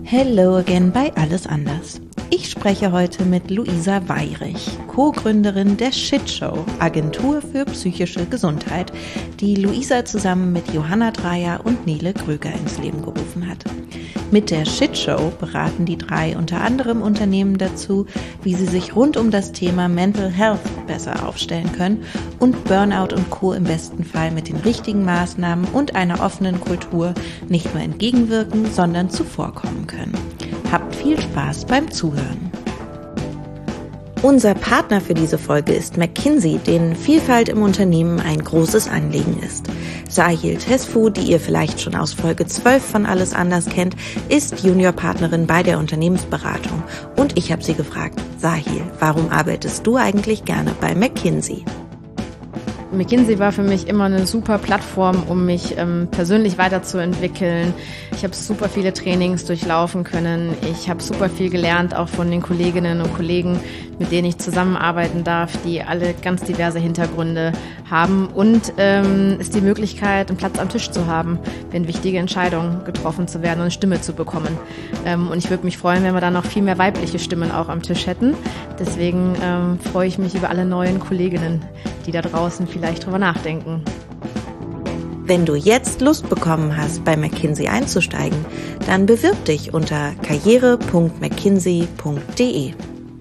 Hello again bei Alles anders. Ich spreche heute mit Luisa Weyrich, Co-Gründerin der Shit Show, Agentur für psychische Gesundheit, die Luisa zusammen mit Johanna Dreyer und Nele Krüger ins Leben gerufen hat. Mit der Shit Show beraten die drei unter anderem Unternehmen dazu, wie sie sich rund um das Thema Mental Health besser aufstellen können und Burnout und Co. im besten Fall mit den richtigen Maßnahmen und einer offenen Kultur nicht nur entgegenwirken, sondern zuvorkommen können. Habt viel Spaß beim Zuhören. Unser Partner für diese Folge ist McKinsey, denen Vielfalt im Unternehmen ein großes Anliegen ist. Sahil Tesfu, die ihr vielleicht schon aus Folge 12 von Alles anders kennt, ist Juniorpartnerin bei der Unternehmensberatung. Und ich habe sie gefragt, Sahil, warum arbeitest du eigentlich gerne bei McKinsey? McKinsey war für mich immer eine super Plattform, um mich persönlich weiterzuentwickeln. Ich habe super viele Trainings durchlaufen können. Ich habe super viel gelernt, auch von den Kolleginnen und Kollegen, mit denen ich zusammenarbeiten darf, die alle ganz diverse Hintergründe haben. Und ist die Möglichkeit, einen Platz am Tisch zu haben, wenn wichtige Entscheidungen getroffen zu werden und eine Stimme zu bekommen. Und ich würde mich freuen, wenn wir dann noch viel mehr weibliche Stimmen auch am Tisch hätten. Deswegen freue ich mich über alle neuen Kolleginnen, die da draußen vielleicht drüber nachdenken. Wenn du jetzt Lust bekommen hast, bei McKinsey einzusteigen, dann bewirb dich unter karriere.mckinsey.de.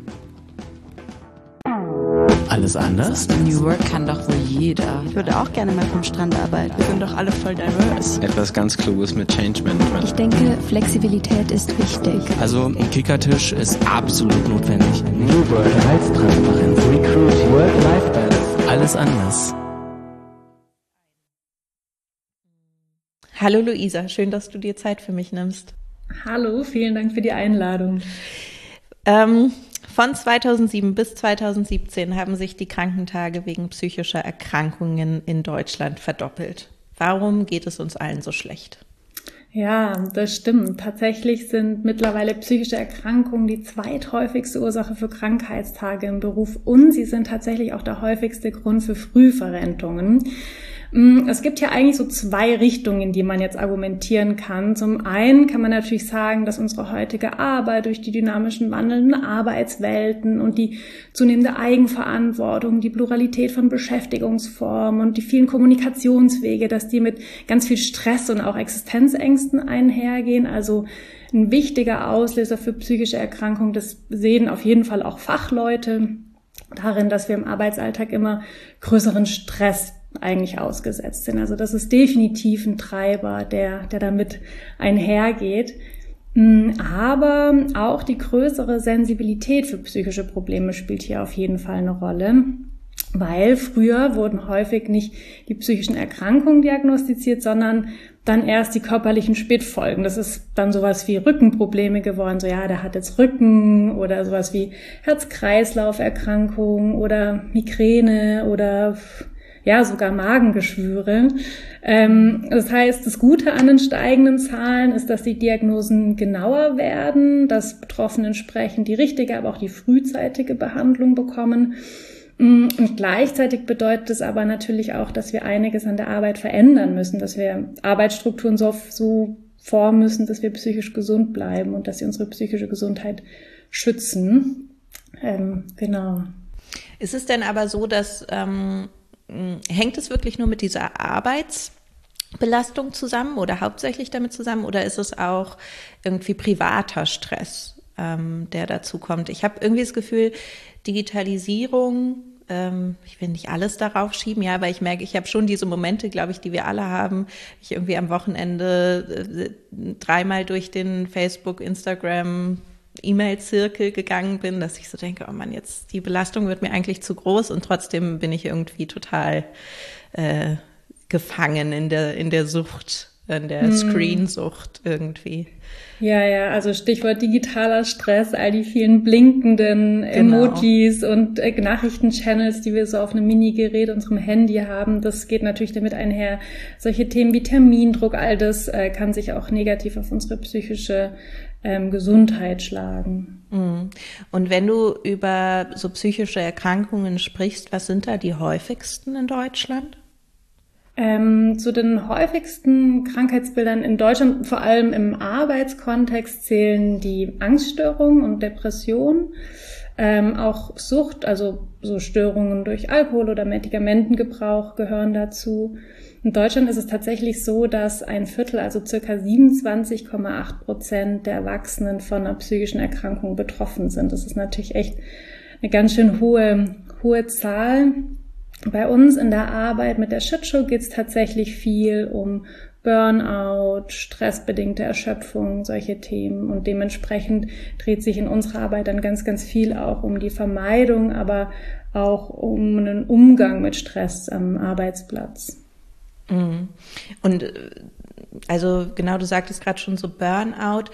Alles anders? New Work kann doch wohl jeder. Ich würde auch gerne mal vom Strand arbeiten. Wir sind doch alle voll diverse. Etwas ganz Kluges mit Change Management. Ich denke, Flexibilität ist wichtig. Also ein Kickertisch ist absolut notwendig. New Work, Gehaltstransparenz, Recruiting, Work-Life-Balance. Alles anders. Hallo Luisa, schön, dass du dir Zeit für mich nimmst. Hallo, vielen Dank für die Einladung. Von 2007 bis 2017 haben sich die Krankentage wegen psychischer Erkrankungen in Deutschland verdoppelt. Warum geht es uns allen so schlecht? Ja, das stimmt. Tatsächlich sind mittlerweile psychische Erkrankungen die zweithäufigste Ursache für Krankheitstage im Beruf und sie sind tatsächlich auch der häufigste Grund für Frühverrentungen. Es gibt ja eigentlich so zwei Richtungen, in die man jetzt argumentieren kann. Zum einen kann man natürlich sagen, dass unsere heutige Arbeit durch die dynamischen wandelnden Arbeitswelten und die zunehmende Eigenverantwortung, die Pluralität von Beschäftigungsformen und die vielen Kommunikationswege, dass die mit ganz viel Stress und auch Existenzängsten einhergehen. Also ein wichtiger Auslöser für psychische Erkrankungen, das sehen auf jeden Fall auch Fachleute darin, dass wir im Arbeitsalltag immer größeren Stress eigentlich ausgesetzt sind. Also das ist definitiv ein Treiber, der damit einhergeht. Aber auch die größere Sensibilität für psychische Probleme spielt hier auf jeden Fall eine Rolle, weil früher wurden häufig nicht die psychischen Erkrankungen diagnostiziert, sondern dann erst die körperlichen Spätfolgen. Das ist dann sowas wie Rückenprobleme geworden, so ja, der hat jetzt Rücken oder sowas wie Herz-Kreislauf-Erkrankungen oder Migräne oder ja, sogar Magengeschwüre. Das heißt, das Gute an den steigenden Zahlen ist, dass die Diagnosen genauer werden, dass Betroffene entsprechend die richtige, aber auch die frühzeitige Behandlung bekommen. Und gleichzeitig bedeutet es aber natürlich auch, dass wir einiges an der Arbeit verändern müssen, dass wir Arbeitsstrukturen so formen müssen, dass wir psychisch gesund bleiben und dass sie unsere psychische Gesundheit schützen. Genau. Ist es denn aber so, dass hängt es wirklich nur mit dieser Arbeitsbelastung zusammen oder hauptsächlich damit zusammen oder ist es auch irgendwie privater Stress, der dazu kommt? Ich habe irgendwie das Gefühl, Digitalisierung, ich will nicht alles darauf schieben, ja, aber ich merke, ich habe schon diese Momente, glaube ich, die wir alle haben. Ich irgendwie am Wochenende 3-mal durch den Facebook, Instagram, E-Mail-Zirkel gegangen bin, dass ich so denke, oh Mann, jetzt die Belastung wird mir eigentlich zu groß und trotzdem bin ich irgendwie total gefangen in der Sucht, in der Screensucht irgendwie. Ja, also Stichwort digitaler Stress, all die vielen blinkenden Emojis und Nachrichtenchannels, die wir so auf einem Minigerät, unserem Handy haben, das geht natürlich damit einher. Solche Themen wie Termindruck, all das kann sich auch negativ auf unsere psychische Gesundheit schlagen. Und wenn du über so psychische Erkrankungen sprichst, was sind da die häufigsten in Deutschland? Zu den häufigsten Krankheitsbildern in Deutschland, vor allem im Arbeitskontext, zählen die Angststörungen und Depressionen, auch Sucht, also so Störungen durch Alkohol- oder Medikamentengebrauch gehören dazu. In Deutschland ist es tatsächlich so, dass 1/4, also circa 27,8% der Erwachsenen von einer psychischen Erkrankung betroffen sind. Das ist natürlich echt eine ganz schön hohe Zahl. Bei uns in der Arbeit mit der Shitshow geht es tatsächlich viel um Burnout, stressbedingte Erschöpfung, solche Themen. Und dementsprechend dreht sich in unserer Arbeit dann ganz, ganz viel auch um die Vermeidung, aber auch um einen Umgang mit Stress am Arbeitsplatz. Und also genau, du sagtest gerade schon so Burnout.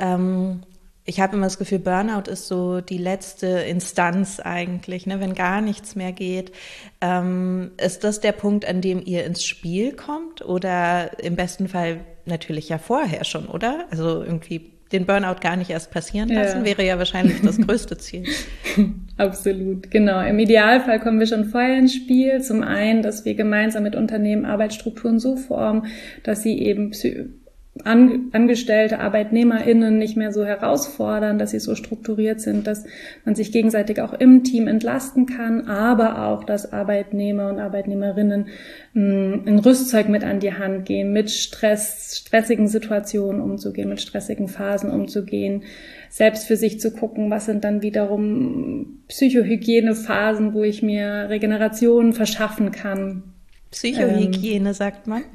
Ich habe immer das Gefühl, Burnout ist so die letzte Instanz eigentlich, ne? Wenn gar nichts mehr geht. Ist das der Punkt, an dem ihr ins Spiel kommt? Oder im besten Fall natürlich ja vorher schon, oder? Also irgendwie den Burnout gar nicht erst passieren lassen, wäre ja wahrscheinlich das größte Ziel. Absolut, genau. Im Idealfall kommen wir schon vorher ins Spiel. Zum einen, dass wir gemeinsam mit Unternehmen Arbeitsstrukturen so formen, dass sie eben Angestellte, ArbeitnehmerInnen nicht mehr so herausfordern, dass sie so strukturiert sind, dass man sich gegenseitig auch im Team entlasten kann, aber auch, dass Arbeitnehmer und Arbeitnehmerinnen ein Rüstzeug mit an die Hand gehen, mit stressigen Situationen umzugehen, mit stressigen Phasen umzugehen, selbst für sich zu gucken, was sind dann wiederum Psychohygienephasen, wo ich mir Regeneration verschaffen kann. Psychohygiene, sagt man.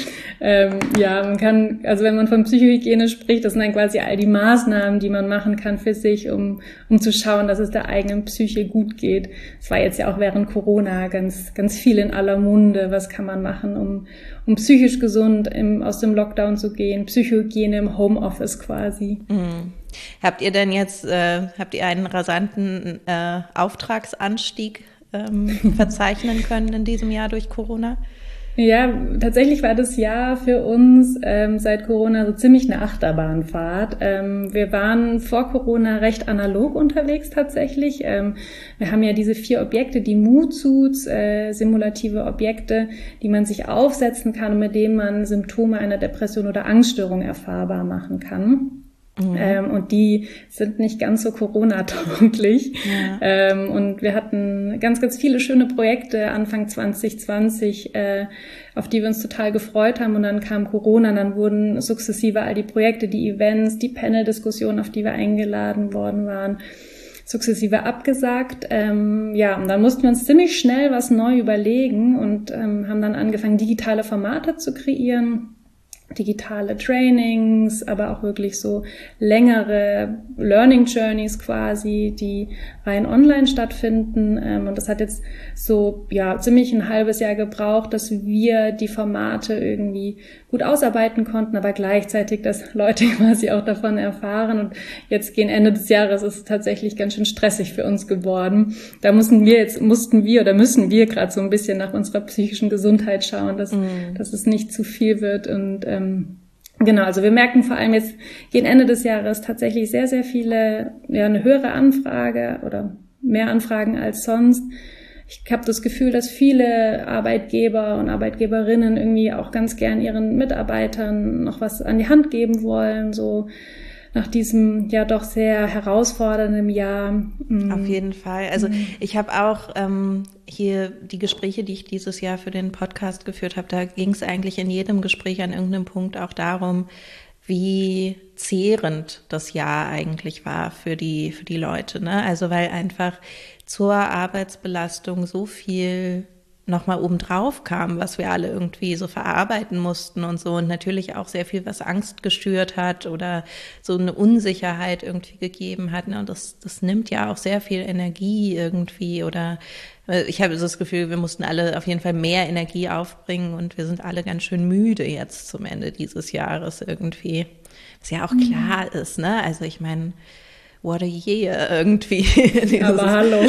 Ja, man kann, also wenn man von Psychohygiene spricht, das sind dann quasi all die Maßnahmen, die man machen kann für sich, um zu schauen, dass es der eigenen Psyche gut geht. Es war jetzt ja auch während Corona ganz, ganz viel in aller Munde. Was kann man machen, um psychisch gesund aus dem Lockdown zu gehen? Psychohygiene im Homeoffice quasi. Habt ihr denn jetzt, einen rasanten Auftragsanstieg verzeichnen können in diesem Jahr durch Corona? Ja, tatsächlich war das Jahr für uns seit Corona so ziemlich eine Achterbahnfahrt. Wir waren vor Corona recht analog unterwegs tatsächlich. Wir haben ja diese 4 Objekte, die Mood-Suits, simulative Objekte, die man sich aufsetzen kann und mit denen man Symptome einer Depression oder Angststörung erfahrbar machen kann. Und die sind nicht ganz so Corona-tauglich. Ja. Und wir hatten ganz, ganz viele schöne Projekte Anfang 2020, auf die wir uns total gefreut haben. Und dann kam Corona, dann wurden sukzessive all die Projekte, die Events, die Panel-Diskussionen, auf die wir eingeladen worden waren, sukzessive abgesagt. Und dann mussten wir uns ziemlich schnell was neu überlegen und haben dann angefangen, digitale Formate zu kreieren. Digitale Trainings, aber auch wirklich so längere Learning Journeys quasi, die rein online stattfinden. Und das hat jetzt so ziemlich ein halbes Jahr gebraucht, dass wir die Formate irgendwie gut ausarbeiten konnten, aber gleichzeitig, dass Leute quasi auch davon erfahren. Und jetzt gegen Ende des Jahres ist es tatsächlich ganz schön stressig für uns geworden. Da müssen wir gerade so ein bisschen nach unserer psychischen Gesundheit schauen, dass es nicht zu viel wird. Und genau, also wir merken vor allem jetzt gegen Ende des Jahres tatsächlich sehr, sehr viele, eine höhere Anfrage oder mehr Anfragen als sonst. Ich habe das Gefühl, dass viele Arbeitgeber und Arbeitgeberinnen irgendwie auch ganz gern ihren Mitarbeitern noch was an die Hand geben wollen, so nach diesem doch sehr herausfordernden Jahr. Auf jeden Fall. Also ich habe auch hier die Gespräche, die ich dieses Jahr für den Podcast geführt habe, da ging es eigentlich in jedem Gespräch an irgendeinem Punkt auch darum, wie zehrend das Jahr eigentlich war für die Leute, ne? Also weil einfach zur Arbeitsbelastung so viel nochmal obendrauf kam, was wir alle irgendwie so verarbeiten mussten und so, und natürlich auch sehr viel, was Angst geschürt hat oder so eine Unsicherheit irgendwie gegeben hat, ne? Und das nimmt ja auch sehr viel Energie irgendwie, oder ich habe so das Gefühl, wir mussten alle auf jeden Fall mehr Energie aufbringen und wir sind alle ganz schön müde jetzt zum Ende dieses Jahres irgendwie, was ja auch klar ist, ne? Also ich meine, what a year irgendwie. Aber hallo.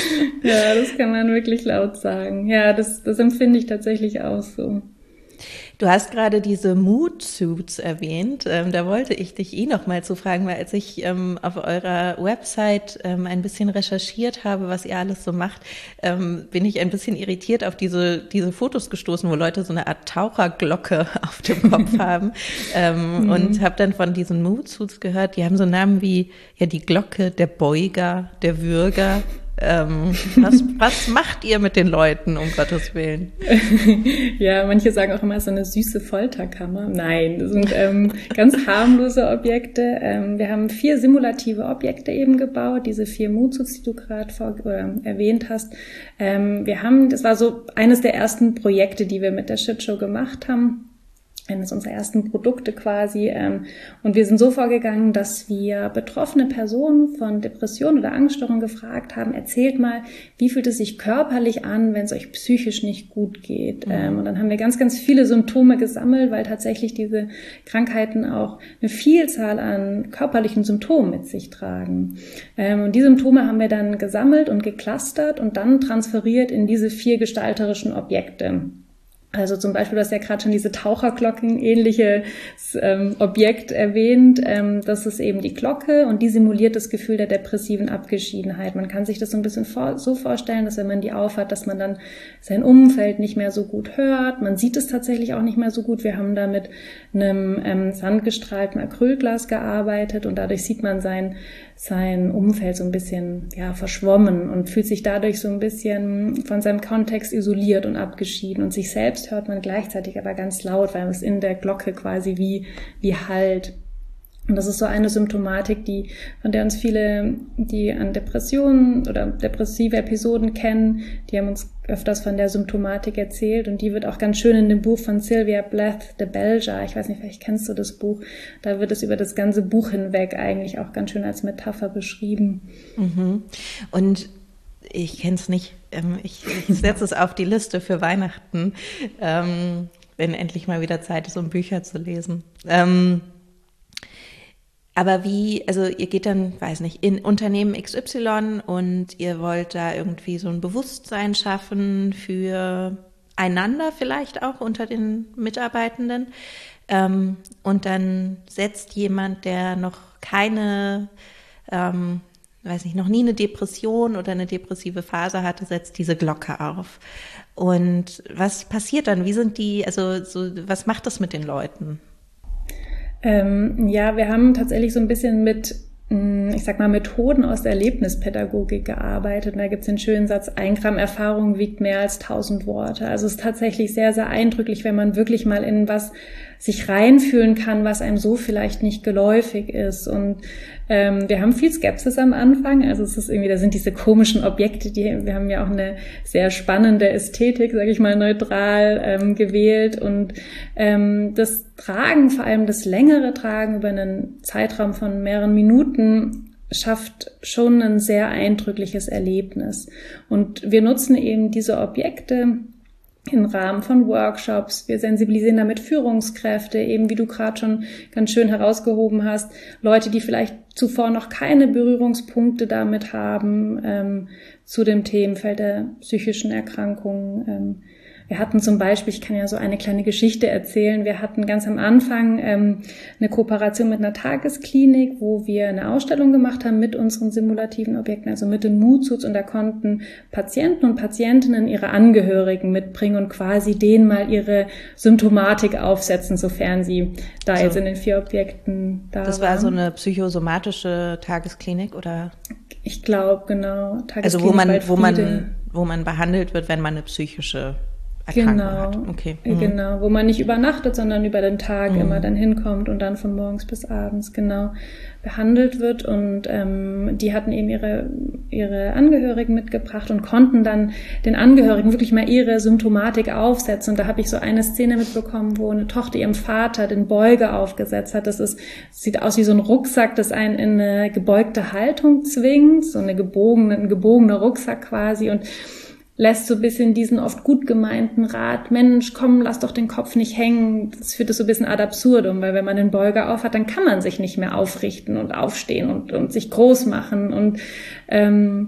Ja, das kann man wirklich laut sagen. Ja, das empfinde ich tatsächlich auch so. Du hast gerade diese Mood Suits erwähnt. Da wollte ich dich noch mal zu fragen, weil als ich auf eurer Website ein bisschen recherchiert habe, was ihr alles so macht, bin ich ein bisschen irritiert auf diese Fotos gestoßen, wo Leute so eine Art Taucherglocke auf dem Kopf haben. Und habe dann von diesen Mood Suits gehört, die haben so Namen wie die Glocke, der Beuger, der Würger. Was macht ihr mit den Leuten, um Gottes Willen? Ja, manche sagen auch immer so eine süße Folterkammer. Nein, das sind ganz harmlose Objekte. Wir haben 4 simulative Objekte eben gebaut, diese 4 Mood-Suits, die du gerade erwähnt hast. Das war so eines der ersten Projekte, die wir mit der Shitshow gemacht haben. Eines unserer ersten Produkte quasi. Und wir sind so vorgegangen, dass wir betroffene Personen von Depression oder Angststörung gefragt haben, erzählt mal, wie fühlt es sich körperlich an, wenn es euch psychisch nicht gut geht. Und dann haben wir ganz, ganz viele Symptome gesammelt, weil tatsächlich diese Krankheiten auch eine Vielzahl an körperlichen Symptomen mit sich tragen. Und die Symptome haben wir dann gesammelt und geclustert und dann transferiert in diese 4 gestalterischen Objekte. Also zum Beispiel, du hast ja gerade schon diese Taucherglocken-ähnliche Objekt erwähnt. Das ist eben die Glocke und die simuliert das Gefühl der depressiven Abgeschiedenheit. Man kann sich das so ein bisschen so vorstellen, dass wenn man die aufhat, dass man dann sein Umfeld nicht mehr so gut hört. Man sieht es tatsächlich auch nicht mehr so gut. Wir haben da mit einem sandgestrahlten Acrylglas gearbeitet und dadurch sieht man sein Umfeld so ein bisschen verschwommen und fühlt sich dadurch so ein bisschen von seinem Kontext isoliert und abgeschieden. Und sich selbst hört man gleichzeitig aber ganz laut, weil es in der Glocke quasi wie hallt. Und das ist so eine Symptomatik, von der uns viele, die an Depressionen oder depressive Episoden kennen, die haben uns öfters von der Symptomatik erzählt und die wird auch ganz schön in dem Buch von Sylvia Plath de Belger, ich weiß nicht, vielleicht kennst du das Buch, da wird es über das ganze Buch hinweg eigentlich auch ganz schön als Metapher beschrieben. Und ich kenne es nicht, ich setze es auf die Liste für Weihnachten, wenn endlich mal wieder Zeit ist, um Bücher zu lesen. Aber ihr geht dann, weiß nicht, in Unternehmen XY und ihr wollt da irgendwie so ein Bewusstsein schaffen für einander vielleicht auch unter den Mitarbeitenden. Und dann setzt jemand, der noch noch nie eine Depression oder eine depressive Phase hatte, setzt diese Glocke auf. Und was passiert dann? Wie sind was macht das mit den Leuten? Wir haben tatsächlich so ein bisschen mit, Methoden aus der Erlebnispädagogik gearbeitet. Und da gibt es den schönen Satz, 1 Gramm Erfahrung wiegt mehr als 1000 Worte. Also es ist tatsächlich sehr, sehr eindrücklich, wenn man wirklich mal in was sich reinfühlen kann, was einem so vielleicht nicht geläufig ist. Und wir haben viel Skepsis am Anfang. Also es ist irgendwie, da sind diese komischen Objekte, wir haben ja auch eine sehr spannende Ästhetik, sage ich mal, neutral gewählt. Und das Tragen, vor allem das längere Tragen über einen Zeitraum von mehreren Minuten, schafft schon ein sehr eindrückliches Erlebnis. Und wir nutzen eben diese Objekte im Rahmen von Workshops. Wir sensibilisieren damit Führungskräfte, eben wie du gerade schon ganz schön herausgehoben hast, Leute, die vielleicht zuvor noch keine Berührungspunkte damit haben, zu dem Themenfeld der psychischen Erkrankungen. Wir hatten zum Beispiel, ich kann ja so eine kleine Geschichte erzählen, wir hatten ganz am Anfang eine Kooperation mit einer Tagesklinik, wo wir eine Ausstellung gemacht haben mit unseren simulativen Objekten, also mit den Mood-Suits, und da konnten Patienten und Patientinnen ihre Angehörigen mitbringen und quasi denen mal ihre Symptomatik aufsetzen, sofern sie da jetzt in den 4 Objekten da waren. Das war so eine psychosomatische Tagesklinik, oder? Ich glaube, genau. Tagesklinik, also wo man behandelt wird, wenn man eine psychische Erkrankung hat. Okay. Genau, wo man nicht übernachtet, sondern über den Tag immer dann hinkommt und dann von morgens bis abends behandelt wird. Und die hatten eben ihre Angehörigen mitgebracht und konnten dann den Angehörigen wirklich mal ihre Symptomatik aufsetzen. Und da habe ich so eine Szene mitbekommen, wo eine Tochter ihrem Vater den Beuger aufgesetzt hat. Sieht aus wie so ein Rucksack, das einen in eine gebeugte Haltung zwingt, so ein gebogener Rucksack quasi, und lässt so ein bisschen diesen oft gut gemeinten Rat, Mensch, komm, lass doch den Kopf nicht hängen. Das führt es so ein bisschen ad absurdum, weil wenn man den Beuger aufhat, dann kann man sich nicht mehr aufrichten und aufstehen und sich groß machen. Und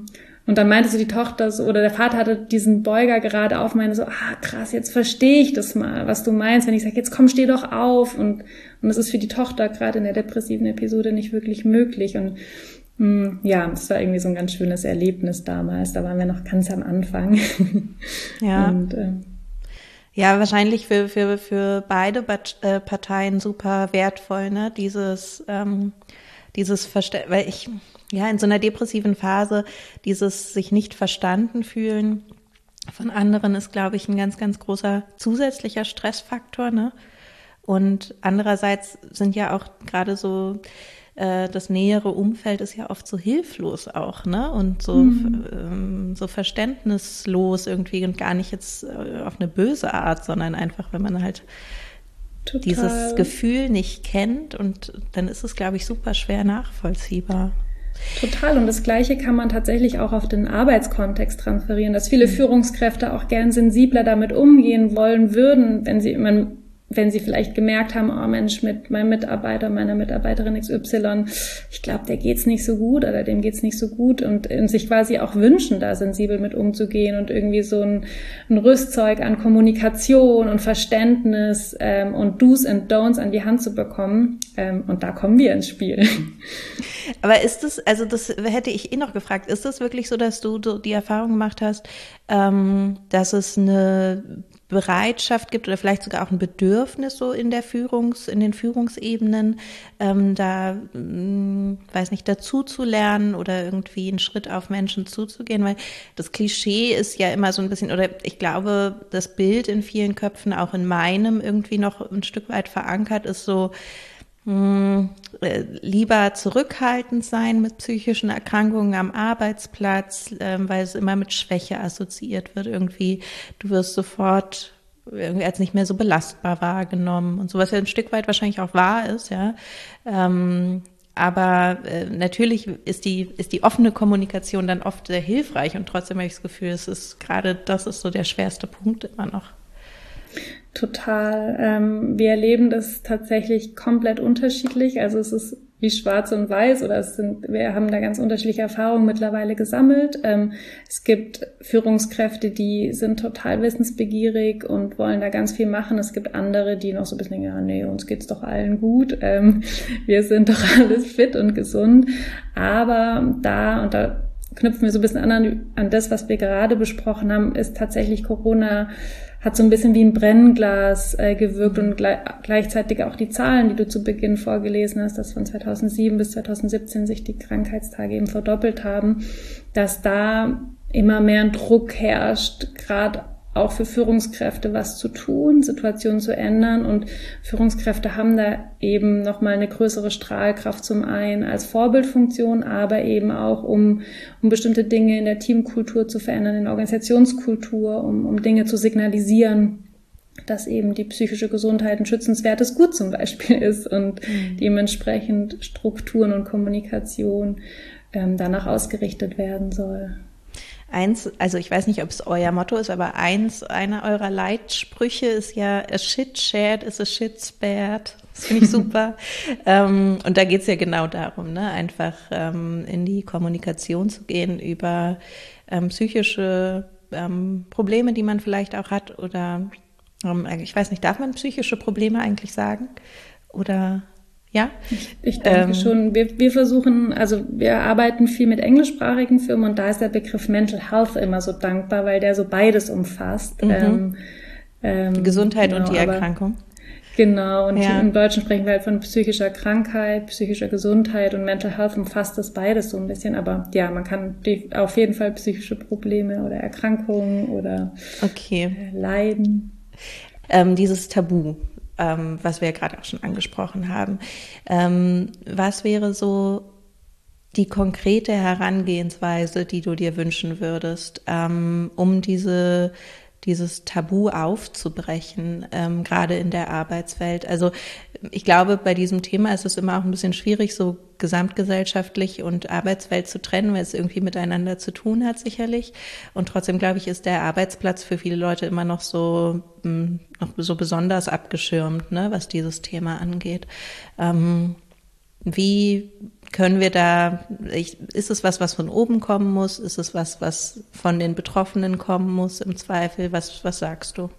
Und dann meinte so die Tochter so, oder der Vater hatte diesen Beuger gerade auf, meinte so, krass, jetzt verstehe ich das mal, was du meinst, wenn ich sage, jetzt komm, steh doch auf. Und das ist für die Tochter gerade in der depressiven Episode nicht wirklich möglich. Und das war irgendwie so ein ganz schönes Erlebnis damals. Da waren wir noch ganz am Anfang. Ja. Und, ja, wahrscheinlich für beide Parteien super wertvoll, ne? Dieses Verständnis, weil in so einer depressiven Phase, dieses sich nicht verstanden fühlen von anderen ist, glaube ich, ein ganz, ganz großer zusätzlicher Stressfaktor, ne? Und andererseits sind ja auch gerade so, das nähere Umfeld ist ja oft so hilflos auch, ne? Und so, so verständnislos irgendwie und gar nicht jetzt auf eine böse Art, sondern einfach, wenn man halt dieses Gefühl nicht kennt und dann ist es, glaube ich, super schwer nachvollziehbar. Total. Und das Gleiche kann man tatsächlich auch auf den Arbeitskontext transferieren, dass viele Führungskräfte auch gern sensibler damit umgehen wollen würden, wenn sie vielleicht gemerkt haben, oh Mensch, mit meinem Mitarbeiter, meiner Mitarbeiterin XY, ich glaube, der geht's nicht so gut oder dem geht's nicht so gut und sich quasi auch wünschen, da sensibel mit umzugehen und irgendwie so ein Rüstzeug an Kommunikation und Verständnis und Do's and Don'ts an die Hand zu bekommen. Und da kommen wir ins Spiel. Aber ist das, also das hätte ich noch gefragt, ist das wirklich so, dass du die Erfahrung gemacht hast, dass es eine Bereitschaft gibt oder vielleicht sogar auch ein Bedürfnis so in den Führungsebenen, weiß nicht, dazu zu lernen oder irgendwie einen Schritt auf Menschen zuzugehen, weil das Klischee ist ja immer so ein bisschen, oder ich glaube, das Bild in vielen Köpfen, auch in meinem irgendwie noch ein Stück weit verankert, ist so, lieber zurückhaltend sein mit psychischen Erkrankungen am Arbeitsplatz, weil es immer mit Schwäche assoziiert wird. Irgendwie, du wirst sofort irgendwie als nicht mehr so belastbar wahrgenommen und so, was ja ein Stück weit wahrscheinlich auch wahr ist, ja. Aber natürlich ist die offene Kommunikation dann oft sehr hilfreich und trotzdem habe ich das Gefühl, das ist so der schwerste Punkt immer noch. Total. Wir erleben das tatsächlich komplett unterschiedlich. Also es ist wie schwarz und weiß oder wir haben da ganz unterschiedliche Erfahrungen mittlerweile gesammelt. Es gibt Führungskräfte, die sind total wissensbegierig und wollen da ganz viel machen. Es gibt andere, die noch so ein bisschen, uns geht's doch allen gut. Wir sind doch alles fit und gesund. Aber da knüpfen wir so ein bisschen an das, was wir gerade besprochen haben, ist tatsächlich Corona hat so ein bisschen wie ein Brennglas gewirkt und gleichzeitig auch die Zahlen, die du zu Beginn vorgelesen hast, dass von 2007 bis 2017 sich die Krankheitstage eben verdoppelt haben, dass da immer mehr ein Druck herrscht, gerade auch für Führungskräfte was zu tun, Situationen zu ändern und Führungskräfte haben da eben nochmal eine größere Strahlkraft zum einen als Vorbildfunktion, aber eben auch um bestimmte Dinge in der Teamkultur zu verändern, in der Organisationskultur, um Dinge zu signalisieren, dass eben die psychische Gesundheit ein schützenswertes Gut zum Beispiel ist und dementsprechend Strukturen und Kommunikation danach ausgerichtet werden soll. Also ich weiß nicht, ob es euer Motto ist, aber einer eurer Leitsprüche ist ja a shit shared is a shit spared. Das finde ich super. Und da geht es ja genau darum, ne? Einfach in die Kommunikation zu gehen über psychische Probleme, die man vielleicht auch hat oder ich weiß nicht, darf man psychische Probleme eigentlich sagen? Oder ja? Ich denke schon. Wir versuchen, also wir arbeiten viel mit englischsprachigen Firmen und da ist der Begriff Mental Health immer so dankbar, weil der so beides umfasst. Gesundheit und die Erkrankung. Genau, und im Deutschen sprechen wir halt von psychischer Krankheit, psychischer Gesundheit und Mental Health umfasst das beides so ein bisschen. Aber ja, man kann auf jeden Fall psychische Probleme oder Erkrankungen oder Leiden. Dieses Tabu, was wir ja gerade auch schon angesprochen haben. Was wäre so die konkrete Herangehensweise, die du dir wünschen würdest, um dieses Tabu aufzubrechen, gerade in der Arbeitswelt? Also ich glaube, bei diesem Thema ist es immer auch ein bisschen schwierig, so gesamtgesellschaftlich und Arbeitswelt zu trennen, weil es irgendwie miteinander zu tun hat sicherlich. Und trotzdem, glaube ich, ist der Arbeitsplatz für viele Leute immer noch so besonders abgeschirmt, ne, was dieses Thema angeht. Wie Können wir ist es was von oben kommen muss? Ist es was von den Betroffenen kommen muss im Zweifel? Was sagst du?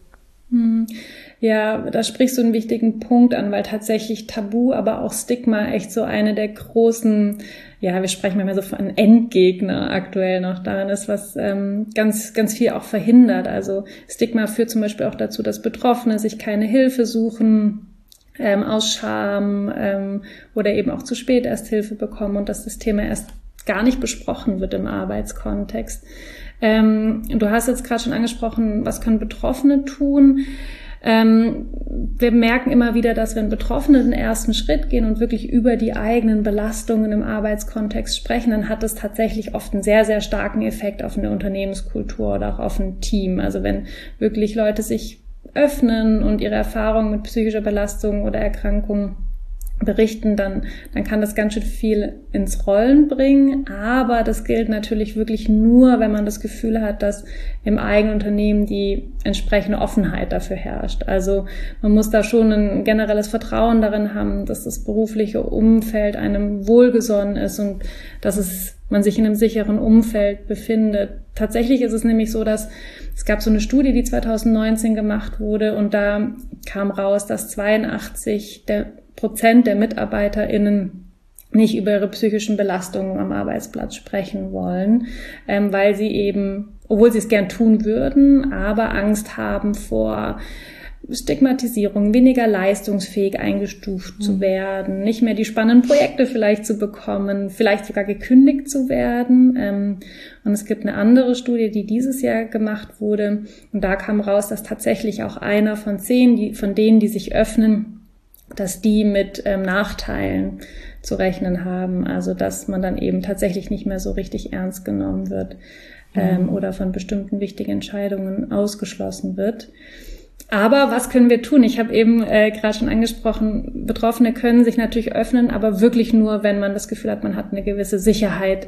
Ja, da sprichst du einen wichtigen Punkt an, weil tatsächlich Tabu, aber auch Stigma echt so eine der großen, ja, wir sprechen manchmal so von Endgegner aktuell noch daran ist, was ganz, ganz viel auch verhindert. Also Stigma führt zum Beispiel auch dazu, dass Betroffene sich keine Hilfe suchen, aus Scham oder eben auch zu spät erst Hilfe bekommen und dass das Thema erst gar nicht besprochen wird im Arbeitskontext. Du hast jetzt gerade schon angesprochen, was können Betroffene tun? Wir merken immer wieder, dass wenn Betroffene den ersten Schritt gehen und wirklich über die eigenen Belastungen im Arbeitskontext sprechen, dann hat das tatsächlich oft einen sehr, sehr starken Effekt auf eine Unternehmenskultur oder auch auf ein Team. Also wenn wirklich Leute sich öffnen und ihre Erfahrungen mit psychischer Belastung oder Erkrankung berichten, dann kann das ganz schön viel ins Rollen bringen. Aber das gilt natürlich wirklich nur, wenn man das Gefühl hat, dass im eigenen Unternehmen die entsprechende Offenheit dafür herrscht. Also man muss da schon ein generelles Vertrauen darin haben, dass das berufliche Umfeld einem wohlgesonnen ist und dass man sich in einem sicheren Umfeld befindet. Tatsächlich ist es nämlich so, dass es gab so eine Studie, die 2019 gemacht wurde und da kam raus, dass 82% der MitarbeiterInnen nicht über ihre psychischen Belastungen am Arbeitsplatz sprechen wollen, weil sie eben, obwohl sie es gern tun würden, aber Angst haben vor Stigmatisierung, weniger leistungsfähig eingestuft zu werden, nicht mehr die spannenden Projekte vielleicht zu bekommen, vielleicht sogar gekündigt zu werden. Und es gibt eine andere Studie, die dieses Jahr gemacht wurde. Und da kam raus, dass tatsächlich auch einer von 10, von denen, die sich öffnen, dass die mit Nachteilen zu rechnen haben. Also dass man dann eben tatsächlich nicht mehr so richtig ernst genommen wird oder von bestimmten wichtigen Entscheidungen ausgeschlossen wird. Aber was können wir tun? Ich habe eben gerade schon angesprochen, Betroffene können sich natürlich öffnen, aber wirklich nur, wenn man das Gefühl hat, man hat eine gewisse Sicherheit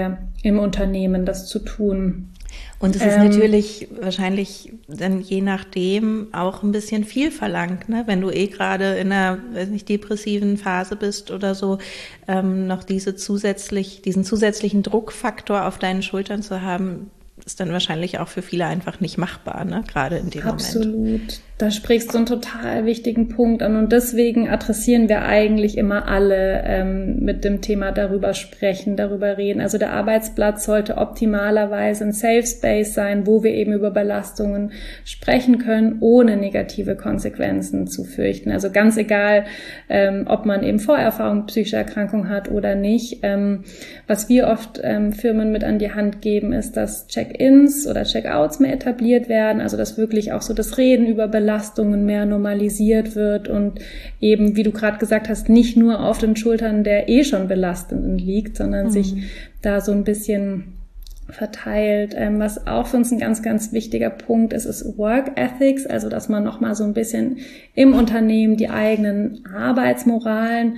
im Unternehmen, das zu tun. Und es ist natürlich wahrscheinlich dann je nachdem auch ein bisschen viel verlangt, ne? Wenn du gerade in einer, depressiven Phase bist oder so, noch diesen zusätzlichen Druckfaktor auf deinen Schultern zu haben, ist dann wahrscheinlich auch für viele einfach nicht machbar, ne? Gerade in dem Moment. Absolut. Da sprichst du einen total wichtigen Punkt an und deswegen adressieren wir eigentlich immer alle mit dem Thema darüber sprechen, darüber reden. Also der Arbeitsplatz sollte optimalerweise ein Safe Space sein, wo wir eben über Belastungen sprechen können, ohne negative Konsequenzen zu fürchten. Also ganz egal, ob man eben Vorerfahrung mit psychischer Erkrankung hat oder nicht. Was wir oft Firmen mit an die Hand geben, ist, dass Check-ins oder Check-outs mehr etabliert werden, also dass wirklich auch so das Reden über Belastungen mehr normalisiert wird und eben, wie du gerade gesagt hast, nicht nur auf den Schultern der schon Belastenden liegt, sondern sich da so ein bisschen verteilt. Was auch für uns ein ganz, ganz wichtiger Punkt ist Work Ethics, also dass man nochmal so ein bisschen im Unternehmen die eigenen Arbeitsmoralen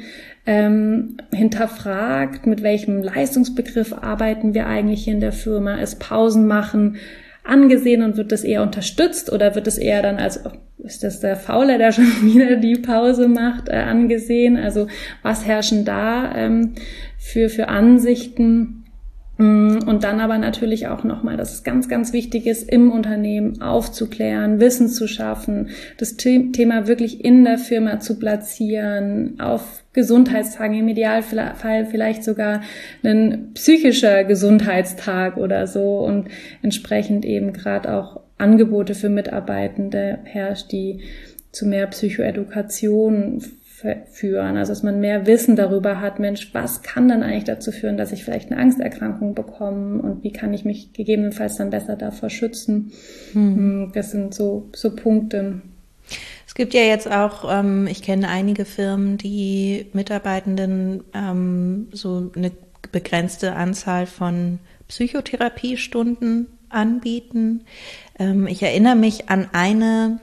hinterfragt, mit welchem Leistungsbegriff arbeiten wir eigentlich hier in der Firma, ist Pausen machen angesehen und wird das eher unterstützt oder wird es eher dann als, ist das der Faule, der schon wieder die Pause macht, angesehen? Also was herrschen da für Ansichten? Und dann aber natürlich auch nochmal, dass es ganz, ganz wichtig ist, im Unternehmen aufzuklären, Wissen zu schaffen, das Thema wirklich in der Firma zu platzieren, auf Gesundheitstagen, im Idealfall vielleicht sogar ein psychischer Gesundheitstag oder so und entsprechend eben gerade auch Angebote für Mitarbeitende herrscht, die zu mehr Psychoedukation führen, also dass man mehr Wissen darüber hat, Mensch, was kann dann eigentlich dazu führen, dass ich vielleicht eine Angsterkrankung bekomme und wie kann ich mich gegebenenfalls dann besser davor schützen. Das sind so Punkte. Es gibt ja jetzt auch, ich kenne einige Firmen, die Mitarbeitenden so eine begrenzte Anzahl von Psychotherapiestunden anbieten. Ich erinnere mich an eine,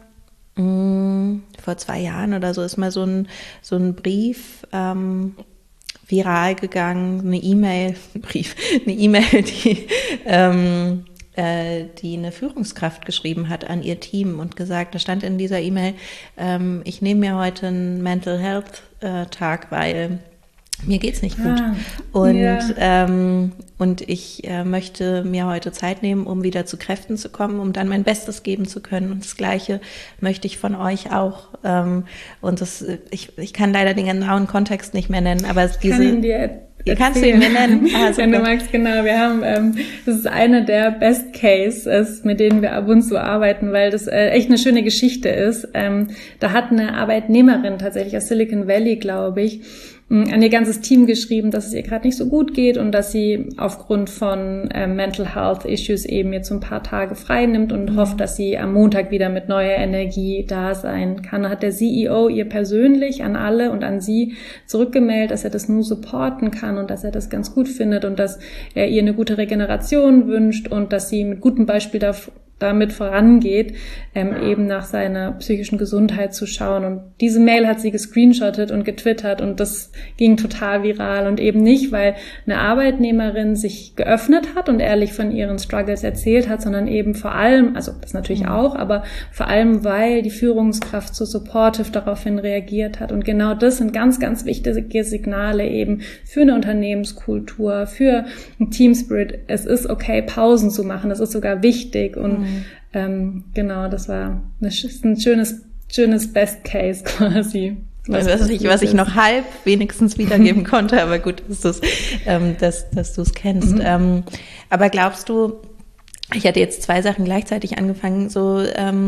vor 2 Jahren oder so ist mal so ein Brief viral gegangen, eine E-Mail, die eine Führungskraft geschrieben hat an ihr Team und gesagt, da stand in dieser E-Mail, ich nehme mir heute einen Mental Health Tag, weil Mir geht's nicht gut. Und ich möchte mir heute Zeit nehmen, um wieder zu Kräften zu kommen, um dann mein Bestes geben zu können. Und das Gleiche möchte ich von euch auch. Und ich kann leider den genauen Kontext nicht mehr nennen, aber kannst du ihn mir nennen? Wenn du magst, genau. Wir haben, das ist eine der Best Cases, mit denen wir ab und zu arbeiten, weil das echt eine schöne Geschichte ist. Da hat eine Arbeitnehmerin tatsächlich aus Silicon Valley, glaube ich, an ihr ganzes Team geschrieben, dass es ihr gerade nicht so gut geht und dass sie aufgrund von Mental Health Issues eben jetzt so ein paar Tage frei nimmt und hofft, dass sie am Montag wieder mit neuer Energie da sein kann. Da hat der CEO ihr persönlich an alle und an sie zurückgemeldet, dass er das nur supporten kann und dass er das ganz gut findet und dass er ihr eine gute Regeneration wünscht und dass sie mit gutem Beispiel damit vorangeht, eben nach seiner psychischen Gesundheit zu schauen. Und diese Mail hat sie gescreenshottet und getwittert und das ging total viral und eben nicht, weil eine Arbeitnehmerin sich geöffnet hat und ehrlich von ihren Struggles erzählt hat, sondern eben vor allem, also das natürlich auch, aber vor allem, weil die Führungskraft so supportive daraufhin reagiert hat. Und genau das sind ganz, ganz wichtige Signale eben für eine Unternehmenskultur, für einen Teamspirit. Es ist okay, Pausen zu machen. Das ist sogar wichtig und genau, das war ein schönes Best Case quasi. Was ich noch halb wenigstens wiedergeben konnte, aber gut, dass du es kennst. Aber glaubst du, ich hatte jetzt 2 Sachen gleichzeitig angefangen, so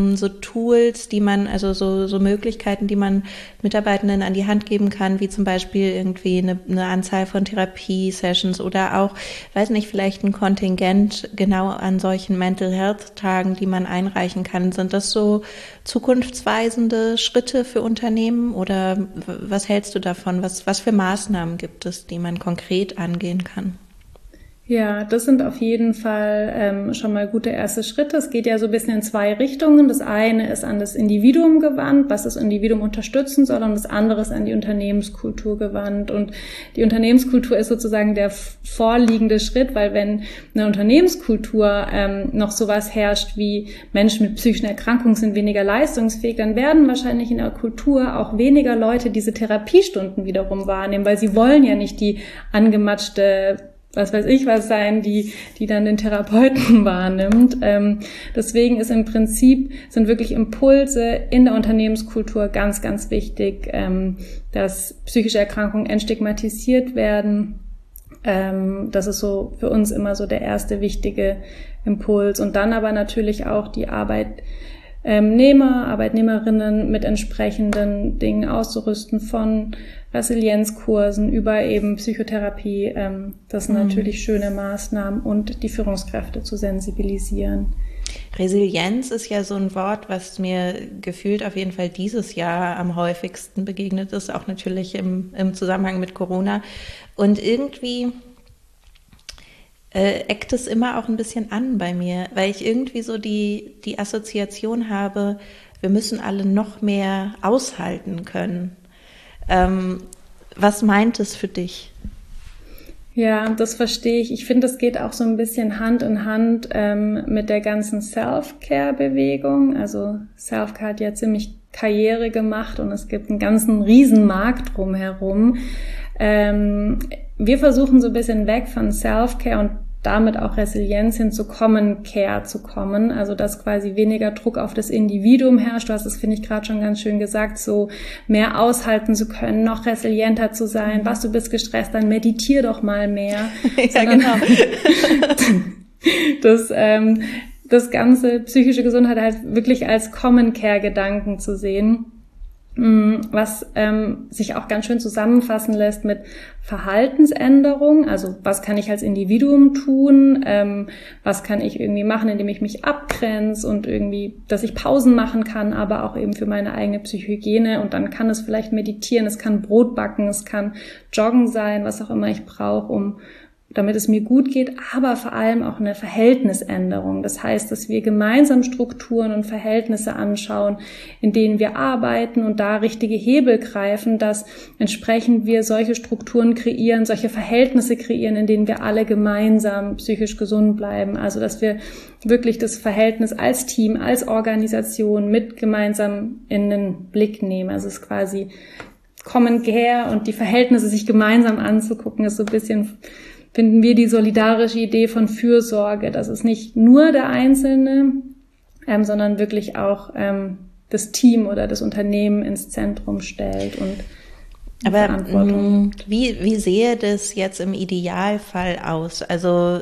Tools, die man, also so Möglichkeiten, die man Mitarbeitenden an die Hand geben kann, wie zum Beispiel irgendwie eine Anzahl von Therapie-Sessions oder auch, weiß nicht, vielleicht ein Kontingent genau an solchen Mental Health Tagen, die man einreichen kann. Sind das so zukunftsweisende Schritte für Unternehmen oder was hältst du davon? Was für Maßnahmen gibt es, die man konkret angehen kann? Ja, das sind auf jeden Fall schon mal gute erste Schritte. Es geht ja so ein bisschen in 2 Richtungen. Das eine ist an das Individuum gewandt, was das Individuum unterstützen soll, und das andere ist an die Unternehmenskultur gewandt. Und die Unternehmenskultur ist sozusagen der vorliegende Schritt, weil wenn eine Unternehmenskultur noch sowas herrscht wie Menschen mit psychischen Erkrankungen sind weniger leistungsfähig, dann werden wahrscheinlich in der Kultur auch weniger Leute diese Therapiestunden wiederum wahrnehmen, weil sie wollen ja nicht die angematschte was weiß ich was sein, die dann den Therapeuten wahrnimmt. Deswegen ist im Prinzip, sind wirklich Impulse in der Unternehmenskultur ganz, ganz wichtig, dass psychische Erkrankungen entstigmatisiert werden. Das ist so für uns immer so der erste wichtige Impuls. Und dann aber natürlich auch die Arbeitnehmerinnen mit entsprechenden Dingen auszurüsten, von Resilienzkursen über eben Psychotherapie. Das sind natürlich schöne Maßnahmen, und die Führungskräfte zu sensibilisieren. Resilienz ist ja so ein Wort, was mir gefühlt auf jeden Fall dieses Jahr am häufigsten begegnet ist, auch natürlich im Zusammenhang mit Corona. Und irgendwie eckt es immer auch ein bisschen an bei mir, weil ich irgendwie so die Assoziation habe, wir müssen alle noch mehr aushalten können. Was meint es für dich? Ja, das verstehe ich. Ich finde, es geht auch so ein bisschen Hand in Hand mit der ganzen Self-Care-Bewegung. Also Self-Care hat ja ziemlich Karriere gemacht und es gibt einen ganzen Riesenmarkt drumherum. Wir versuchen so ein bisschen weg von Self-Care und damit auch Resilienz hin zu Common Care zu kommen, also dass quasi weniger Druck auf das Individuum herrscht. Du hast es, finde ich, gerade schon ganz schön gesagt, so mehr aushalten zu können, noch resilienter zu sein. Was, du bist gestresst, dann meditier doch mal mehr. Ja, genau. Das ganze psychische Gesundheit halt wirklich als Common Care Gedanken zu sehen, was sich auch ganz schön zusammenfassen lässt mit Verhaltensänderung. Also was kann ich als Individuum tun, was kann ich irgendwie machen, indem ich mich abgrenze und irgendwie, dass ich Pausen machen kann, aber auch eben für meine eigene Psychohygiene. Und dann kann es vielleicht meditieren, es kann Brot backen, es kann Joggen sein, was auch immer ich brauche, damit es mir gut geht, aber vor allem auch eine Verhältnisänderung. Das heißt, dass wir gemeinsam Strukturen und Verhältnisse anschauen, in denen wir arbeiten und da richtige Hebel greifen, dass entsprechend wir solche Strukturen kreieren, solche Verhältnisse kreieren, in denen wir alle gemeinsam psychisch gesund bleiben. Also, dass wir wirklich das Verhältnis als Team, als Organisation mit gemeinsam in den Blick nehmen. Also es ist quasi Common Care und die Verhältnisse sich gemeinsam anzugucken, ist so ein bisschen, finden wir, die solidarische Idee von Fürsorge. Das ist nicht nur der Einzelne, sondern wirklich auch das Team oder das Unternehmen ins Zentrum stellt und Verantwortung. Wie sehe das jetzt im Idealfall aus? Also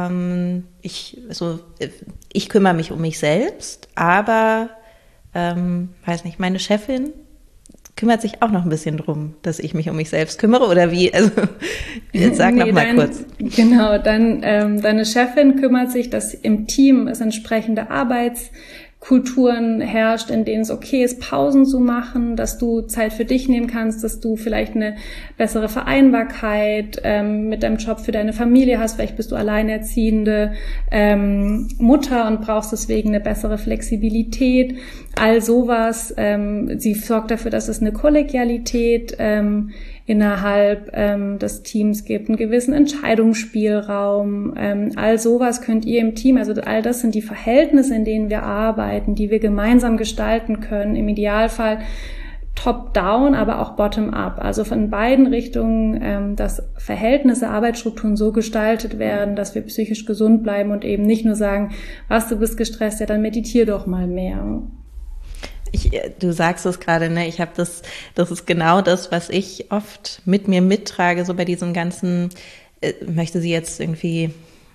ich kümmere mich um mich selbst, aber weiß nicht, meine Chefin kümmert sich auch noch ein bisschen drum, dass ich mich um mich selbst kümmere, oder wie? Also jetzt sag noch mal kurz. Genau, deine Chefin kümmert sich, dass im Team es entsprechende Arbeitskulturen herrscht, in denen es okay ist, Pausen zu machen, dass du Zeit für dich nehmen kannst, dass du vielleicht eine bessere Vereinbarkeit mit deinem Job für deine Familie hast. Vielleicht bist du alleinerziehende Mutter und brauchst deswegen eine bessere Flexibilität. All sowas. Sie sorgt dafür, dass es eine Kollegialität innerhalb des Teams gibt, einen gewissen Entscheidungsspielraum. All sowas könnt ihr im Team, also all das sind die Verhältnisse, in denen wir arbeiten, die wir gemeinsam gestalten können, im Idealfall top-down, aber auch bottom-up. Also von beiden Richtungen, dass Verhältnisse, Arbeitsstrukturen so gestaltet werden, dass wir psychisch gesund bleiben und eben nicht nur sagen, was, du bist gestresst, ja, dann meditier doch mal mehr. Du sagst es gerade, ne? Das ist genau das, was ich oft mit mir mittrage, so bei diesen ganzen, möchte sie jetzt irgendwie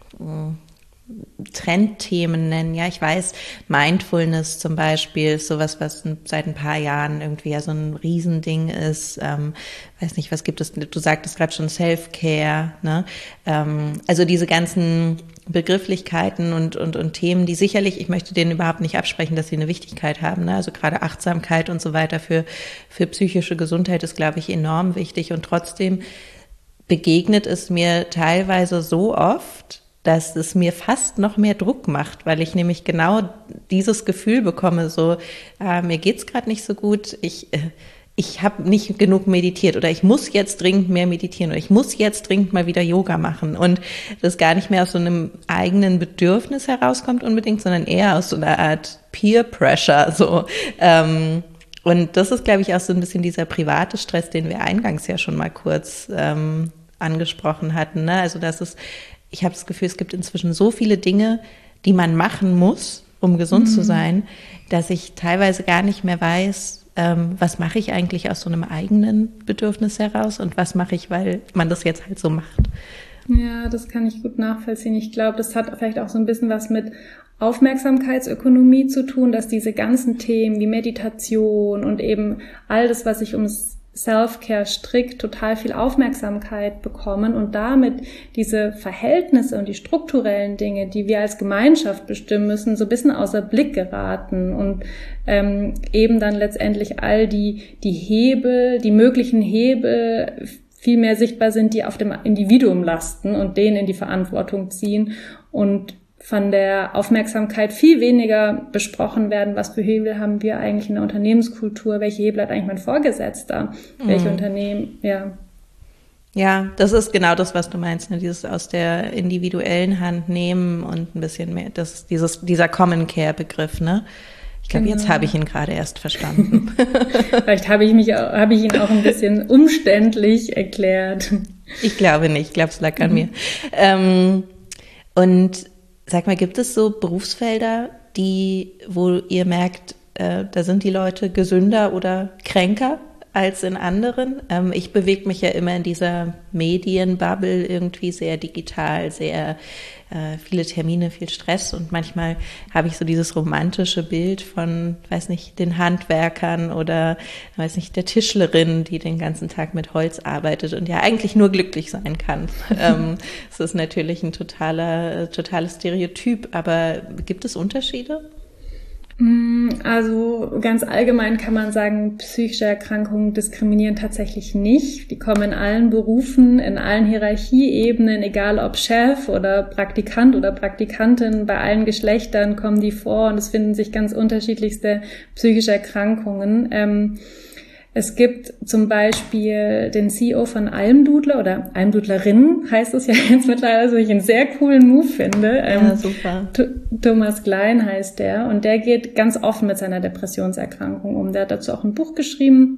Trendthemen nennen. Ja, ich weiß, Mindfulness zum Beispiel ist sowas, was seit ein paar Jahren irgendwie ja so ein Riesending ist. Weiß nicht, was gibt es? Du sagtest gerade schon Self-Care, ne? Also diese ganzen Begrifflichkeiten und Themen, die sicherlich, ich möchte denen überhaupt nicht absprechen, dass sie eine Wichtigkeit haben, ne? Also gerade Achtsamkeit und so weiter für psychische Gesundheit ist, glaube ich, enorm wichtig. Und trotzdem begegnet es mir teilweise so oft, dass es mir fast noch mehr Druck macht, weil ich nämlich genau dieses Gefühl bekomme, so, mir geht's gerade nicht so gut, ich habe nicht genug meditiert oder ich muss jetzt dringend mehr meditieren oder ich muss jetzt dringend mal wieder Yoga machen und das gar nicht mehr aus so einem eigenen Bedürfnis herauskommt unbedingt, sondern eher aus so einer Art Peer Pressure, so. Und das ist, glaube ich, auch so ein bisschen dieser private Stress, den wir eingangs ja schon mal kurz angesprochen hatten, ne? Also ich habe das Gefühl, es gibt inzwischen so viele Dinge, die man machen muss, um gesund zu sein, dass ich teilweise gar nicht mehr weiß, was mache ich eigentlich aus so einem eigenen Bedürfnis heraus und was mache ich, weil man das jetzt halt so macht. Ja, das kann ich gut nachvollziehen. Ich glaube, das hat vielleicht auch so ein bisschen was mit Aufmerksamkeitsökonomie zu tun, dass diese ganzen Themen wie Meditation und eben all das, was sich ums Self-Care strickt, total viel Aufmerksamkeit bekommen und damit diese Verhältnisse und die strukturellen Dinge, die wir als Gemeinschaft bestimmen müssen, so ein bisschen außer Blick geraten und eben dann letztendlich all die Hebel, die möglichen Hebel viel mehr sichtbar sind, die auf dem Individuum lasten und den in die Verantwortung ziehen und von der Aufmerksamkeit viel weniger besprochen werden, was für Hebel haben wir eigentlich in der Unternehmenskultur, welche Hebel hat eigentlich mein Vorgesetzter, welche Unternehmen, ja. Ja, das ist genau das, was du meinst, ne? Dieses aus der individuellen Hand nehmen und ein bisschen mehr, dieser Common Care Begriff, ne? Ich glaube, Jetzt habe ich ihn gerade erst verstanden. Vielleicht habe ich ihn auch ein bisschen umständlich erklärt. Ich glaube nicht, ich glaube, es lag an mir. Und sag mal, gibt es so Berufsfelder, wo ihr merkt, da sind die Leute gesünder oder kränker als in anderen? Ich bewege mich ja immer in dieser Medienbubble irgendwie sehr digital, sehr viele Termine, viel Stress und manchmal habe ich so dieses romantische Bild von, weiß nicht, den Handwerkern oder, weiß nicht, der Tischlerin, die den ganzen Tag mit Holz arbeitet und ja eigentlich nur glücklich sein kann. Es ist natürlich ein totales Stereotyp, aber gibt es Unterschiede? Also ganz allgemein kann man sagen, psychische Erkrankungen diskriminieren tatsächlich nicht. Die kommen in allen Berufen, in allen Hierarchieebenen, egal ob Chef oder Praktikant oder Praktikantin, bei allen Geschlechtern kommen die vor und es finden sich ganz unterschiedlichste psychische Erkrankungen. Es gibt zum Beispiel den CEO von Almdudler oder Almdudlerin heißt es ja jetzt mittlerweile, was ich einen sehr coolen Move finde. Ja, super. Thomas Klein heißt der und der geht ganz offen mit seiner Depressionserkrankung um. Der hat dazu auch ein Buch geschrieben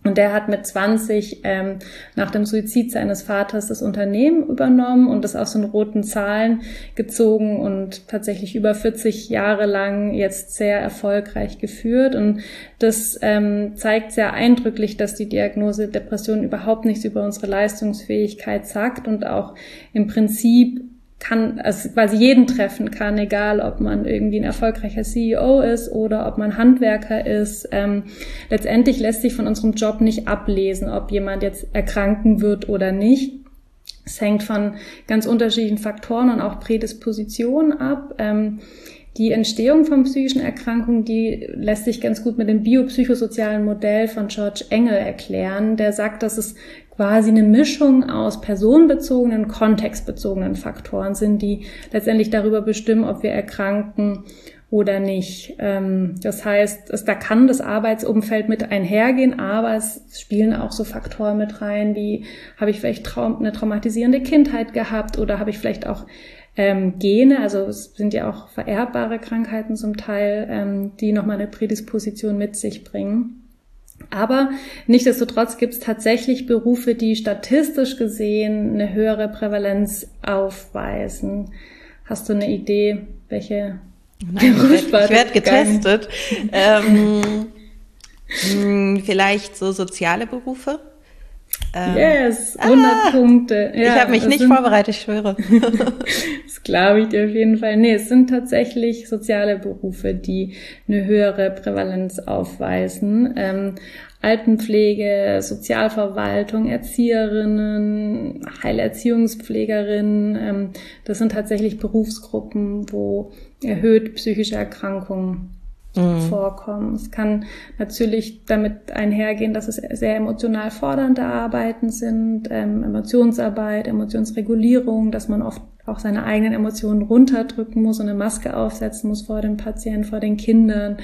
Und der hat mit 20 nach dem Suizid seines Vaters das Unternehmen übernommen und das aus den roten Zahlen gezogen und tatsächlich über 40 Jahre lang jetzt sehr erfolgreich geführt. Und das zeigt sehr eindrücklich, dass die Diagnose Depression überhaupt nichts über unsere Leistungsfähigkeit sagt und auch im Prinzip also quasi jeden treffen kann, egal ob man irgendwie ein erfolgreicher CEO ist oder ob man Handwerker ist. Letztendlich lässt sich von unserem Job nicht ablesen, ob jemand jetzt erkranken wird oder nicht. Es hängt von ganz unterschiedlichen Faktoren und auch Prädispositionen ab. Die Entstehung von psychischen Erkrankungen, die lässt sich ganz gut mit dem biopsychosozialen Modell von George Engel erklären. Der sagt, dass es quasi eine Mischung aus personenbezogenen, kontextbezogenen Faktoren sind, die letztendlich darüber bestimmen, ob wir erkranken oder nicht. Das heißt, da kann das Arbeitsumfeld mit einhergehen, aber es spielen auch so Faktoren mit rein, wie habe ich vielleicht eine traumatisierende Kindheit gehabt oder habe ich vielleicht auch Gene, also es sind ja auch vererbbare Krankheiten zum Teil, die nochmal eine Prädisposition mit sich bringen. Aber nichtsdestotrotz gibt es tatsächlich Berufe, die statistisch gesehen eine höhere Prävalenz aufweisen. Hast du eine Idee, welche? Nein, ich werde getestet. Vielleicht so soziale Berufe? Yes, 100 Punkte. Ja, ich habe mich nicht vorbereitet, ich schwöre. Das glaube ich dir auf jeden Fall. Nee, es sind tatsächlich soziale Berufe, die eine höhere Prävalenz aufweisen. Altenpflege, Sozialverwaltung, Erzieherinnen, Heilerziehungspflegerinnen, das sind tatsächlich Berufsgruppen, wo erhöht psychische Erkrankungen vorkommen. Es kann natürlich damit einhergehen, dass es sehr emotional fordernde Arbeiten sind, Emotionsarbeit, Emotionsregulierung, dass man oft auch seine eigenen Emotionen runterdrücken muss und eine Maske aufsetzen muss vor dem Patienten, vor den Kindern.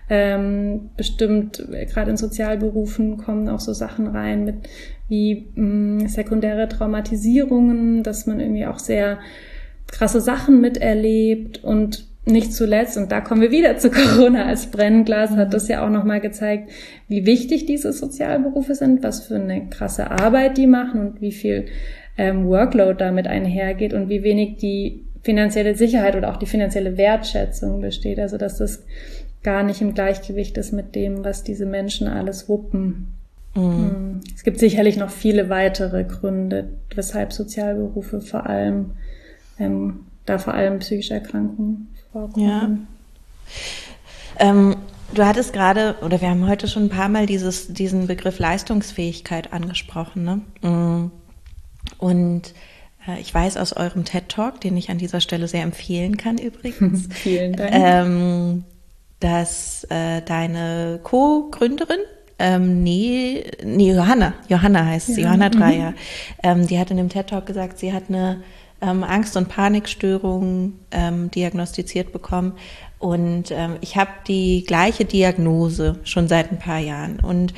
Bestimmt, gerade in Sozialberufen kommen auch so Sachen rein wie sekundäre Traumatisierungen, dass man irgendwie auch sehr krasse Sachen miterlebt und nicht zuletzt, und da kommen wir wieder zu Corona als Brennglas, hat das ja auch nochmal gezeigt, wie wichtig diese Sozialberufe sind, was für eine krasse Arbeit die machen und wie viel Workload damit einhergeht und wie wenig die finanzielle Sicherheit oder auch die finanzielle Wertschätzung besteht. Also dass das gar nicht im Gleichgewicht ist mit dem, was diese Menschen alles wuppen. Es gibt sicherlich noch viele weitere Gründe, weshalb Sozialberufe vor allem psychische Erkrankungen vorkommen. Ja. Du hattest gerade, oder wir haben heute schon ein paar Mal diesen Begriff Leistungsfähigkeit angesprochen, ne? Und ich weiß aus eurem TED-Talk, den ich an dieser Stelle sehr empfehlen kann übrigens, vielen Dank, dass deine Co-Gründerin, Johanna heißt sie, Johanna Dreyer, die hat in dem TED-Talk gesagt, sie hat eine Angst- und Panikstörung diagnostiziert bekommen. Und ich habe die gleiche Diagnose schon seit ein paar Jahren. Und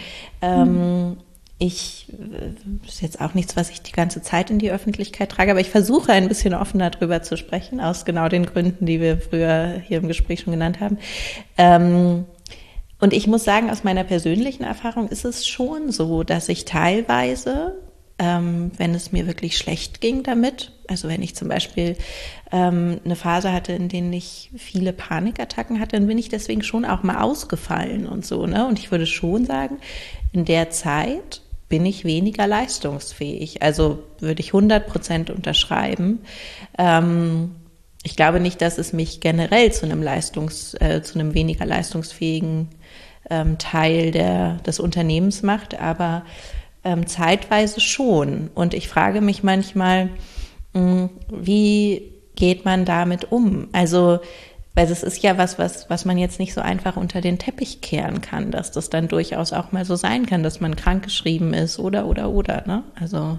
ist jetzt auch nichts, was ich die ganze Zeit in die Öffentlichkeit trage, aber ich versuche ein bisschen offener drüber zu sprechen, aus genau den Gründen, die wir früher hier im Gespräch schon genannt haben. Und ich muss sagen, aus meiner persönlichen Erfahrung ist es schon so, dass ich teilweise, wenn es mir wirklich schlecht ging damit, also wenn ich zum Beispiel eine Phase hatte, in der ich viele Panikattacken hatte, dann bin ich deswegen schon auch mal ausgefallen und so, ne? Und ich würde schon sagen, in der Zeit bin ich weniger leistungsfähig. Also würde ich 100% unterschreiben. Ich glaube nicht, dass es mich generell zu einem weniger leistungsfähigen Teil des Unternehmens macht, aber zeitweise schon. Und ich frage mich manchmal, wie geht man damit um? Also, weil es ist ja was man jetzt nicht so einfach unter den Teppich kehren kann, dass das dann durchaus auch mal so sein kann, dass man krankgeschrieben ist oder, ne? Also.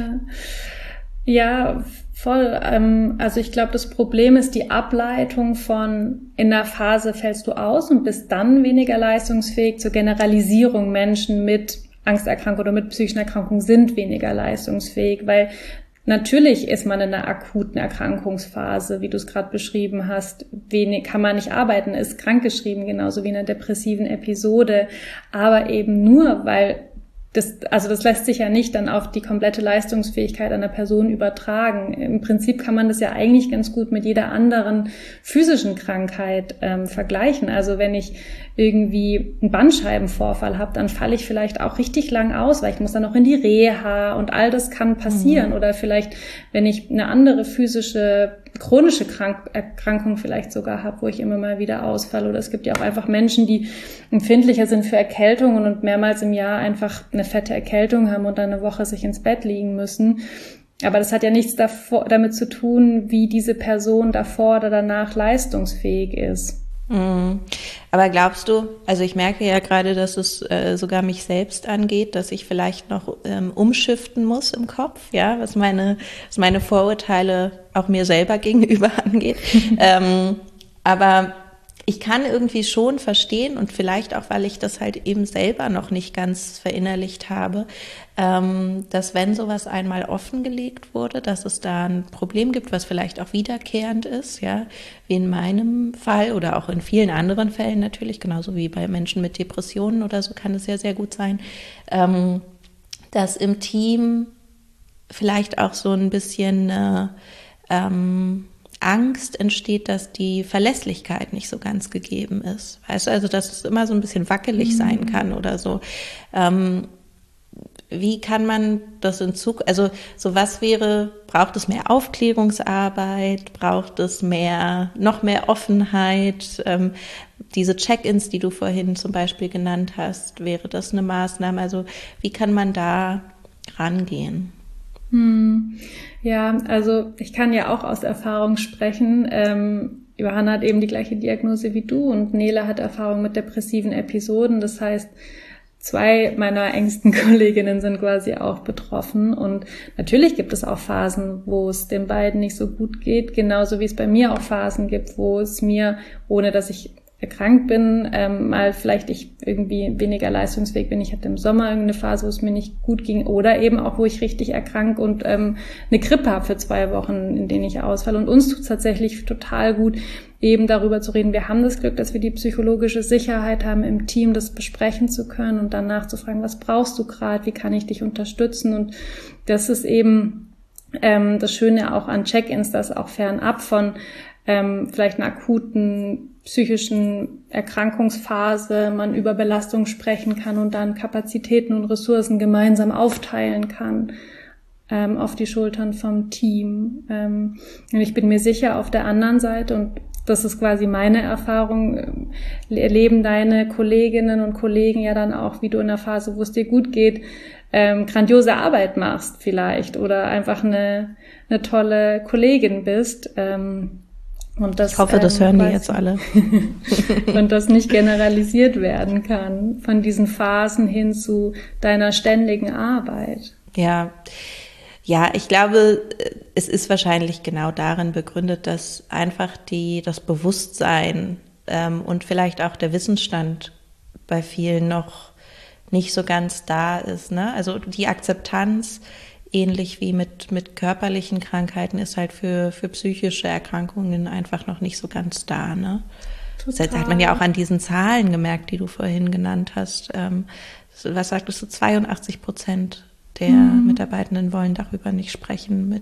Ja, voll. Also ich glaube, das Problem ist die Ableitung von in der Phase fällst du aus und bist dann weniger leistungsfähig zur Generalisierung. Menschen mit Angsterkrankung oder mit psychischen Erkrankungen sind weniger leistungsfähig, weil natürlich ist man in einer akuten Erkrankungsphase, wie du es gerade beschrieben hast, kann man nicht arbeiten, ist krankgeschrieben, genauso wie in einer depressiven Episode, aber eben nur, weil das lässt sich ja nicht dann auf die komplette Leistungsfähigkeit einer Person übertragen. Im Prinzip kann man das ja eigentlich ganz gut mit jeder anderen physischen Krankheit vergleichen. Also wenn ich irgendwie einen Bandscheibenvorfall habe, dann falle ich vielleicht auch richtig lang aus, weil ich muss dann noch in die Reha und all das kann passieren. Oder vielleicht, wenn ich eine andere physische, chronische Erkrankung vielleicht sogar habe, wo ich immer mal wieder ausfalle. Oder es gibt ja auch einfach Menschen, die empfindlicher sind für Erkältungen und mehrmals im Jahr einfach eine fette Erkältung haben und dann eine Woche sich ins Bett liegen müssen. Aber das hat ja nichts damit zu tun, wie diese Person davor oder danach leistungsfähig ist. Aber glaubst du, also ich merke ja gerade, dass es sogar mich selbst angeht, dass ich vielleicht noch umschiften muss im Kopf, ja, was meine Vorurteile auch mir selber gegenüber angeht. Aber ich kann irgendwie schon verstehen und vielleicht auch, weil ich das halt eben selber noch nicht ganz verinnerlicht habe, dass wenn sowas einmal offengelegt wurde, dass es da ein Problem gibt, was vielleicht auch wiederkehrend ist, ja, wie in meinem Fall oder auch in vielen anderen Fällen natürlich, genauso wie bei Menschen mit Depressionen oder so kann es ja sehr gut sein, dass im Team vielleicht auch so ein bisschen Angst entsteht, dass die Verlässlichkeit nicht so ganz gegeben ist. Weißt du, also dass es immer so ein bisschen wackelig sein kann oder so. Wie kann man das in Zukunft, also so was wäre, braucht es mehr Aufklärungsarbeit, braucht es noch mehr Offenheit, diese Check-ins, die du vorhin zum Beispiel genannt hast, wäre das eine Maßnahme, also wie kann man da rangehen? Ja, also ich kann ja auch aus Erfahrung sprechen. Johanna hat eben die gleiche Diagnose wie du und Nele hat Erfahrung mit depressiven Episoden. Das heißt, 2 meiner engsten Kolleginnen sind quasi auch betroffen. Und natürlich gibt es auch Phasen, wo es den beiden nicht so gut geht, genauso wie es bei mir auch Phasen gibt, wo es mir, ohne dass ich erkrankt bin, mal vielleicht ich irgendwie weniger leistungsfähig bin. Ich hatte im Sommer irgendeine Phase, wo es mir nicht gut ging oder eben auch, wo ich richtig erkrank und eine Grippe habe für 2 Wochen, in denen ich ausfalle. Und uns tut es tatsächlich total gut, eben darüber zu reden. Wir haben das Glück, dass wir die psychologische Sicherheit haben, im Team das besprechen zu können und dann nachzufragen, was brauchst du gerade, wie kann ich dich unterstützen? Und das ist eben das Schöne auch an Check-ins, dass auch fernab von vielleicht einer akuten psychischen Erkrankungsphase man über Belastung sprechen kann und dann Kapazitäten und Ressourcen gemeinsam aufteilen kann auf die Schultern vom Team. Und ich bin mir sicher, auf der anderen Seite, und das ist quasi meine Erfahrung, erleben deine Kolleginnen und Kollegen ja dann auch, wie du in der Phase, wo es dir gut geht, grandiose Arbeit machst vielleicht oder einfach eine tolle Kollegin bist. Und das, ich hoffe, das hören die jetzt alle. Und das nicht generalisiert werden kann von diesen Phasen hin zu deiner ständigen Arbeit. Ja, ich glaube, es ist wahrscheinlich genau darin begründet, dass einfach das Bewusstsein und vielleicht auch der Wissensstand bei vielen noch nicht so ganz da ist, ne? Also die Akzeptanz, ähnlich wie mit körperlichen Krankheiten, ist halt für psychische Erkrankungen einfach noch nicht so ganz da, ne? Das hat man ja auch an diesen Zahlen gemerkt, die du vorhin genannt hast. Was sagtest du, 82% der Mitarbeitenden wollen darüber nicht sprechen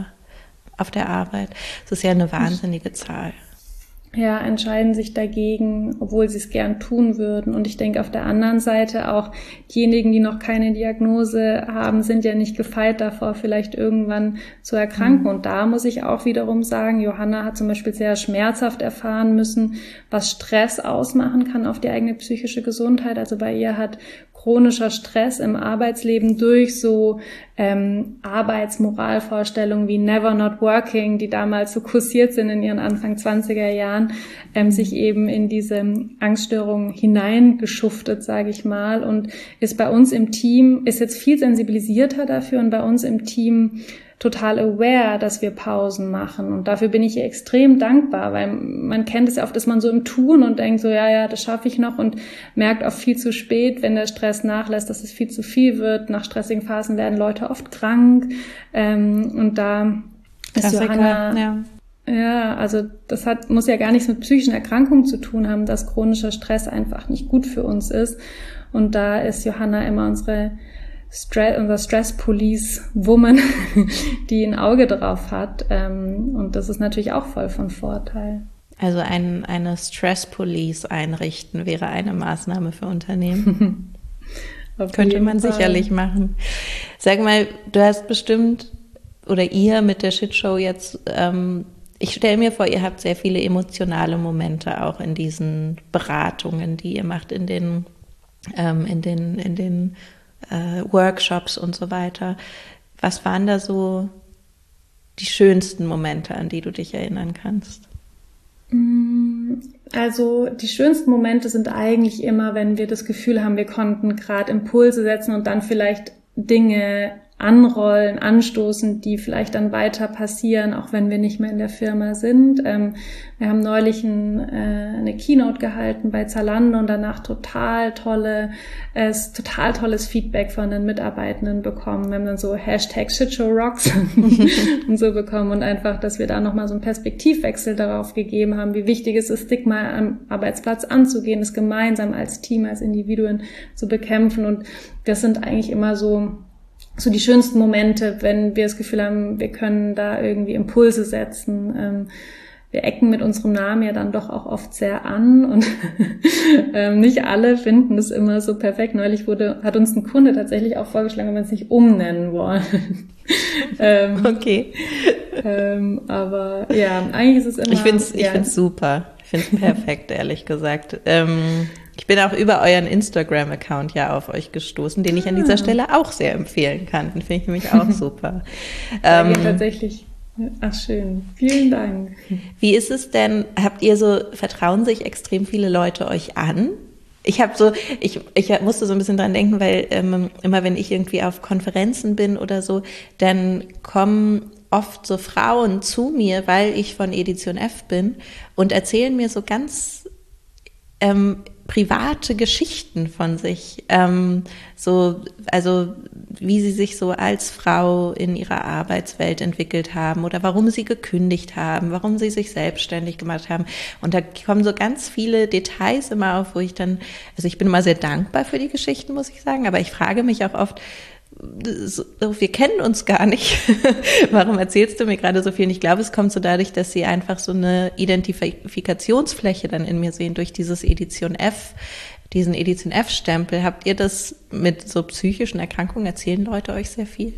auf der Arbeit. Das ist ja eine wahnsinnige Zahl. Ja, entscheiden sich dagegen, obwohl sie es gern tun würden. Und ich denke auf der anderen Seite auch, diejenigen, die noch keine Diagnose haben, sind ja nicht gefeit davor, vielleicht irgendwann zu erkranken. Und da muss ich auch wiederum sagen, Johanna hat zum Beispiel sehr schmerzhaft erfahren müssen, was Stress ausmachen kann auf die eigene psychische Gesundheit. Also bei ihr hat chronischer Stress im Arbeitsleben durch so Arbeitsmoralvorstellungen wie Never Not Working, die damals so kursiert sind in ihren Anfang 20er Jahren, sich eben in diese Angststörung hineingeschuftet, sage ich mal, und ist bei uns im Team, ist jetzt viel sensibilisierter dafür und bei uns im Team total aware, dass wir Pausen machen. Und dafür bin ich ihr extrem dankbar, weil man kennt es ja oft, ist man so im Tun und denkt so, ja, das schaffe ich noch und merkt auch viel zu spät, wenn der Stress nachlässt, dass es viel zu viel wird. Nach stressigen Phasen werden Leute oft krank. Und da ist Johanna... Ja, also das muss ja gar nichts mit psychischen Erkrankungen zu tun haben, dass chronischer Stress einfach nicht gut für uns ist. Und da ist Johanna immer unsere unser Stress-Police-Woman, die ein Auge drauf hat. Und das ist natürlich auch voll von Vorteil. Also eine Stress-Police einrichten wäre eine Maßnahme für Unternehmen. Könnte man sicherlich machen. Sag mal, du hast bestimmt, oder ihr mit der Shitshow jetzt, ich stelle mir vor, ihr habt sehr viele emotionale Momente auch in diesen Beratungen, die ihr macht, in den Workshops und so weiter. Was waren da so die schönsten Momente, an die du dich erinnern kannst? Also die schönsten Momente sind eigentlich immer, wenn wir das Gefühl haben, wir konnten gerade Impulse setzen und dann vielleicht Dinge anrollen, anstoßen, die vielleicht dann weiter passieren, auch wenn wir nicht mehr in der Firma sind. Wir haben neulich eine Keynote gehalten bei Zalando und danach total tolles Feedback von den Mitarbeitenden bekommen. Wir haben dann so #ShitshowRocks und so bekommen und einfach, dass wir da nochmal so einen Perspektivwechsel darauf gegeben haben, wie wichtig es ist, Stigma am Arbeitsplatz anzugehen, es gemeinsam als Team, als Individuen zu bekämpfen. Und das sind eigentlich immer so die schönsten Momente, wenn wir das Gefühl haben, wir können da irgendwie Impulse setzen. Wir ecken mit unserem Namen ja dann doch auch oft sehr an und nicht alle finden es immer so perfekt. Neulich hat uns ein Kunde tatsächlich auch vorgeschlagen, wenn wir es nicht umnennen wollen. Okay. Aber ja, eigentlich ist es immer... Ich find's super. Ich finde es perfekt, ehrlich gesagt. Ich bin auch über euren Instagram-Account ja auf euch gestoßen, den ich an dieser Stelle auch sehr empfehlen kann. Den finde ich nämlich auch super. Tatsächlich. Ach, schön. Vielen Dank. Wie ist es denn, vertrauen sich extrem viele Leute euch an? Ich musste so ein bisschen dran denken, weil immer wenn ich irgendwie auf Konferenzen bin oder so, dann kommen oft so Frauen zu mir, weil ich von Edition F bin und erzählen mir so ganz private Geschichten von sich, also wie sie sich so als Frau in ihrer Arbeitswelt entwickelt haben oder warum sie gekündigt haben, warum sie sich selbstständig gemacht haben. Und da kommen so ganz viele Details immer auf, wo ich bin immer sehr dankbar für die Geschichten, muss ich sagen, aber ich frage mich auch oft, wir kennen uns gar nicht. Warum erzählst du mir gerade so viel? Und ich glaube, es kommt so dadurch, dass sie einfach so eine Identifikationsfläche dann in mir sehen durch diesen Edition F-Stempel. Habt ihr das mit so psychischen Erkrankungen? Erzählen Leute euch sehr viel?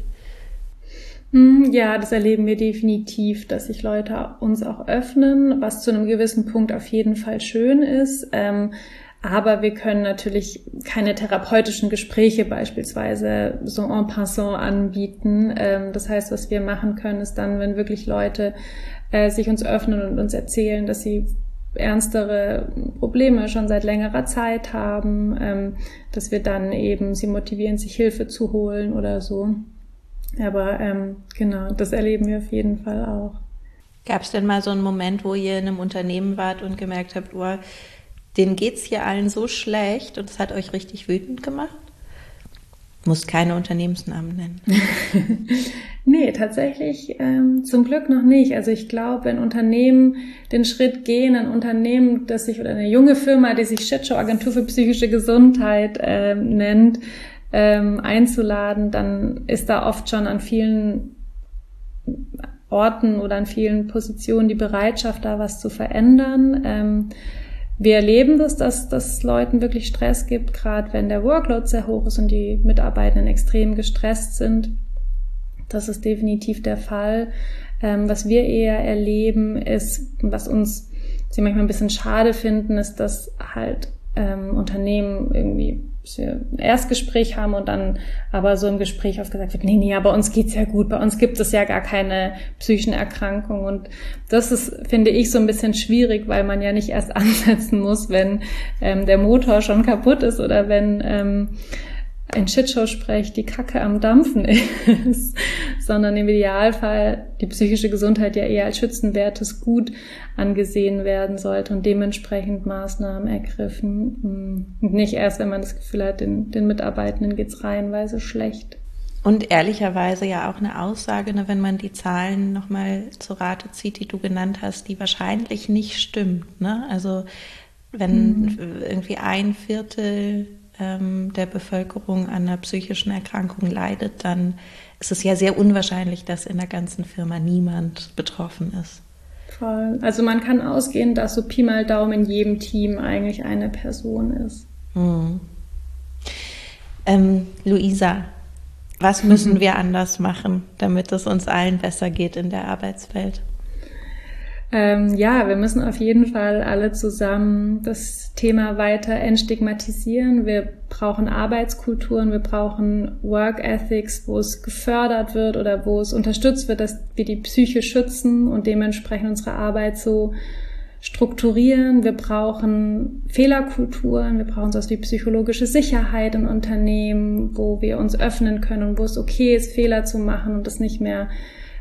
Ja, das erleben wir definitiv, dass sich Leute uns auch öffnen, was zu einem gewissen Punkt auf jeden Fall schön ist. Aber wir können natürlich keine therapeutischen Gespräche beispielsweise so en passant anbieten. Das heißt, was wir machen können, ist dann, wenn wirklich Leute sich uns öffnen und uns erzählen, dass sie ernstere Probleme schon seit längerer Zeit haben, dass wir dann eben sie motivieren, sich Hilfe zu holen oder so. Aber genau, das erleben wir auf jeden Fall auch. Gab es denn mal so einen Moment, wo ihr in einem Unternehmen wart und gemerkt habt, denen geht's hier allen so schlecht und es hat euch richtig wütend gemacht? Musst keine Unternehmensnamen nennen. Nee, tatsächlich zum Glück noch nicht. Also ich glaube, wenn Unternehmen den Schritt gehen, ein Unternehmen, oder eine junge Firma, die sich Shitshow Agentur für psychische Gesundheit nennt, einzuladen, dann ist da oft schon an vielen Orten oder an vielen Positionen die Bereitschaft da, was zu verändern. Wir erleben das, dass das Leuten wirklich Stress gibt, gerade wenn der Workload sehr hoch ist und die Mitarbeitenden extrem gestresst sind. Das ist definitiv der Fall. Was wir eher erleben ist, was uns sie manchmal ein bisschen schade finden, ist, dass halt Unternehmen irgendwie ein Erstgespräch haben und dann aber so im Gespräch oft gesagt wird, nee, bei uns geht's ja gut, bei uns gibt es ja gar keine psychischen Erkrankungen. Und das ist, finde ich, so ein bisschen schwierig, weil man ja nicht erst ansetzen muss, wenn der Motor schon kaputt ist oder wenn ein Shitshow-Sprech die Kacke am Dampfen ist, sondern im Idealfall die psychische Gesundheit ja eher als schützenwertes Gut angesehen werden sollte und dementsprechend Maßnahmen ergriffen. Und nicht erst, wenn man das Gefühl hat, den Mitarbeitenden geht's reihenweise schlecht. Und ehrlicherweise ja auch eine Aussage, wenn man die Zahlen nochmal zu Rate zieht, die du genannt hast, die wahrscheinlich nicht stimmt. Ne? Also wenn irgendwie 1/4 der Bevölkerung an einer psychischen Erkrankung leidet, dann ist es ja sehr unwahrscheinlich, dass in der ganzen Firma niemand betroffen ist. Voll. Also man kann ausgehen, dass so Pi mal Daumen in jedem Team eigentlich eine Person ist. Luisa, was müssen wir anders machen, damit es uns allen besser geht in der Arbeitswelt? Wir müssen auf jeden Fall alle zusammen das Thema weiter entstigmatisieren. Wir brauchen Arbeitskulturen, wir brauchen Work Ethics, wo es gefördert wird oder wo es unterstützt wird, dass wir die Psyche schützen und dementsprechend unsere Arbeit so strukturieren. Wir brauchen Fehlerkulturen, wir brauchen sowas wie psychologische Sicherheit in Unternehmen, wo wir uns öffnen können und wo es okay ist, Fehler zu machen und das nicht mehr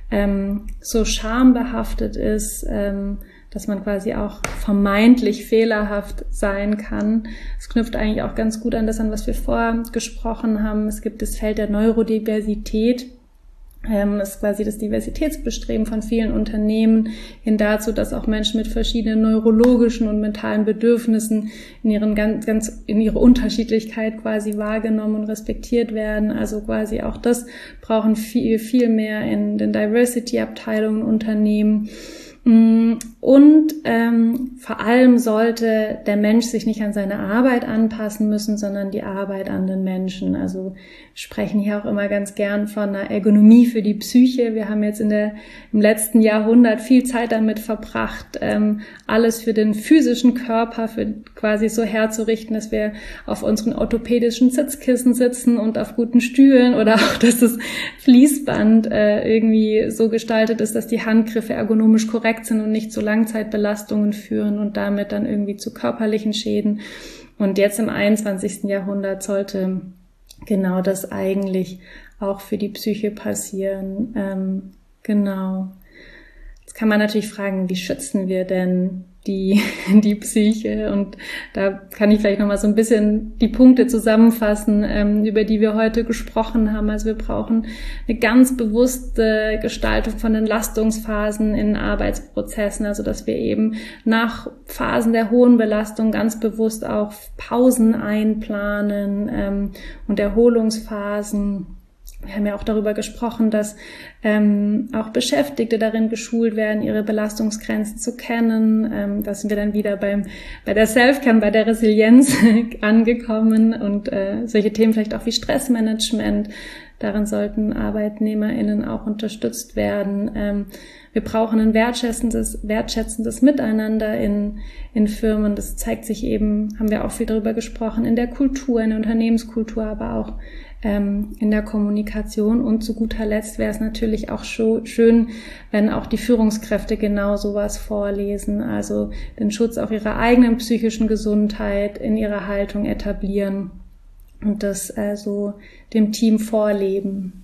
so schambehaftet ist, dass man quasi auch vermeintlich fehlerhaft sein kann. Es knüpft eigentlich auch ganz gut an das an, was wir vorher gesprochen haben. Es gibt das Feld der Neurodiversität. Ist quasi das Diversitätsbestreben von vielen Unternehmen hin dazu, dass auch Menschen mit verschiedenen neurologischen und mentalen Bedürfnissen in ihrer Unterschiedlichkeit quasi wahrgenommen und respektiert werden. Also quasi auch das brauchen viel mehr in den Diversity-Abteilungen Unternehmen. Und vor allem sollte der Mensch sich nicht an seine Arbeit anpassen müssen, sondern die Arbeit an den Menschen. Also wir sprechen hier auch immer ganz gern von einer Ergonomie für die Psyche. Wir haben jetzt im letzten Jahrhundert viel Zeit damit verbracht, alles für den physischen Körper für quasi so herzurichten, dass wir auf unseren orthopädischen Sitzkissen sitzen und auf guten Stühlen oder auch, dass das Fließband irgendwie so gestaltet ist, dass die Handgriffe ergonomisch korrekt sind und nicht zu Langzeitbelastungen führen und damit dann irgendwie zu körperlichen Schäden. Und jetzt im 21. Jahrhundert sollte genau das eigentlich auch für die Psyche passieren. Genau. Jetzt kann man natürlich fragen, wie schützen wir denn die Psyche? Und da kann ich vielleicht nochmal so ein bisschen die Punkte zusammenfassen, über die wir heute gesprochen haben. Also wir brauchen eine ganz bewusste Gestaltung von Entlastungsphasen in Arbeitsprozessen, also dass wir eben nach Phasen der hohen Belastung ganz bewusst auch Pausen einplanen und Erholungsphasen. Wir haben ja auch darüber gesprochen, dass auch Beschäftigte darin geschult werden, ihre Belastungsgrenzen zu kennen. Da sind wir dann wieder bei der Self-Care, bei der Resilienz angekommen und solche Themen vielleicht auch wie Stressmanagement. Darin sollten ArbeitnehmerInnen auch unterstützt werden. Wir brauchen ein wertschätzendes Miteinander in Firmen. Das zeigt sich eben, haben wir auch viel darüber gesprochen, in der Kultur, in der Unternehmenskultur, aber auch in der Kommunikation. Und zu guter Letzt wäre es natürlich auch schön, wenn auch die Führungskräfte genau sowas vorlesen, also den Schutz auch ihrer eigenen psychischen Gesundheit in ihrer Haltung etablieren und das also dem Team vorleben.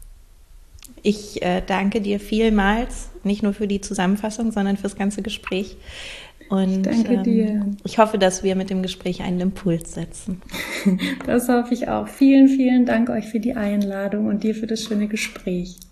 Ich danke dir vielmals, nicht nur für die Zusammenfassung, sondern fürs ganze Gespräch. Und ich danke dir. Ich hoffe, dass wir mit dem Gespräch einen Impuls setzen. Das hoffe ich auch. Vielen, vielen Dank euch für die Einladung und dir für das schöne Gespräch.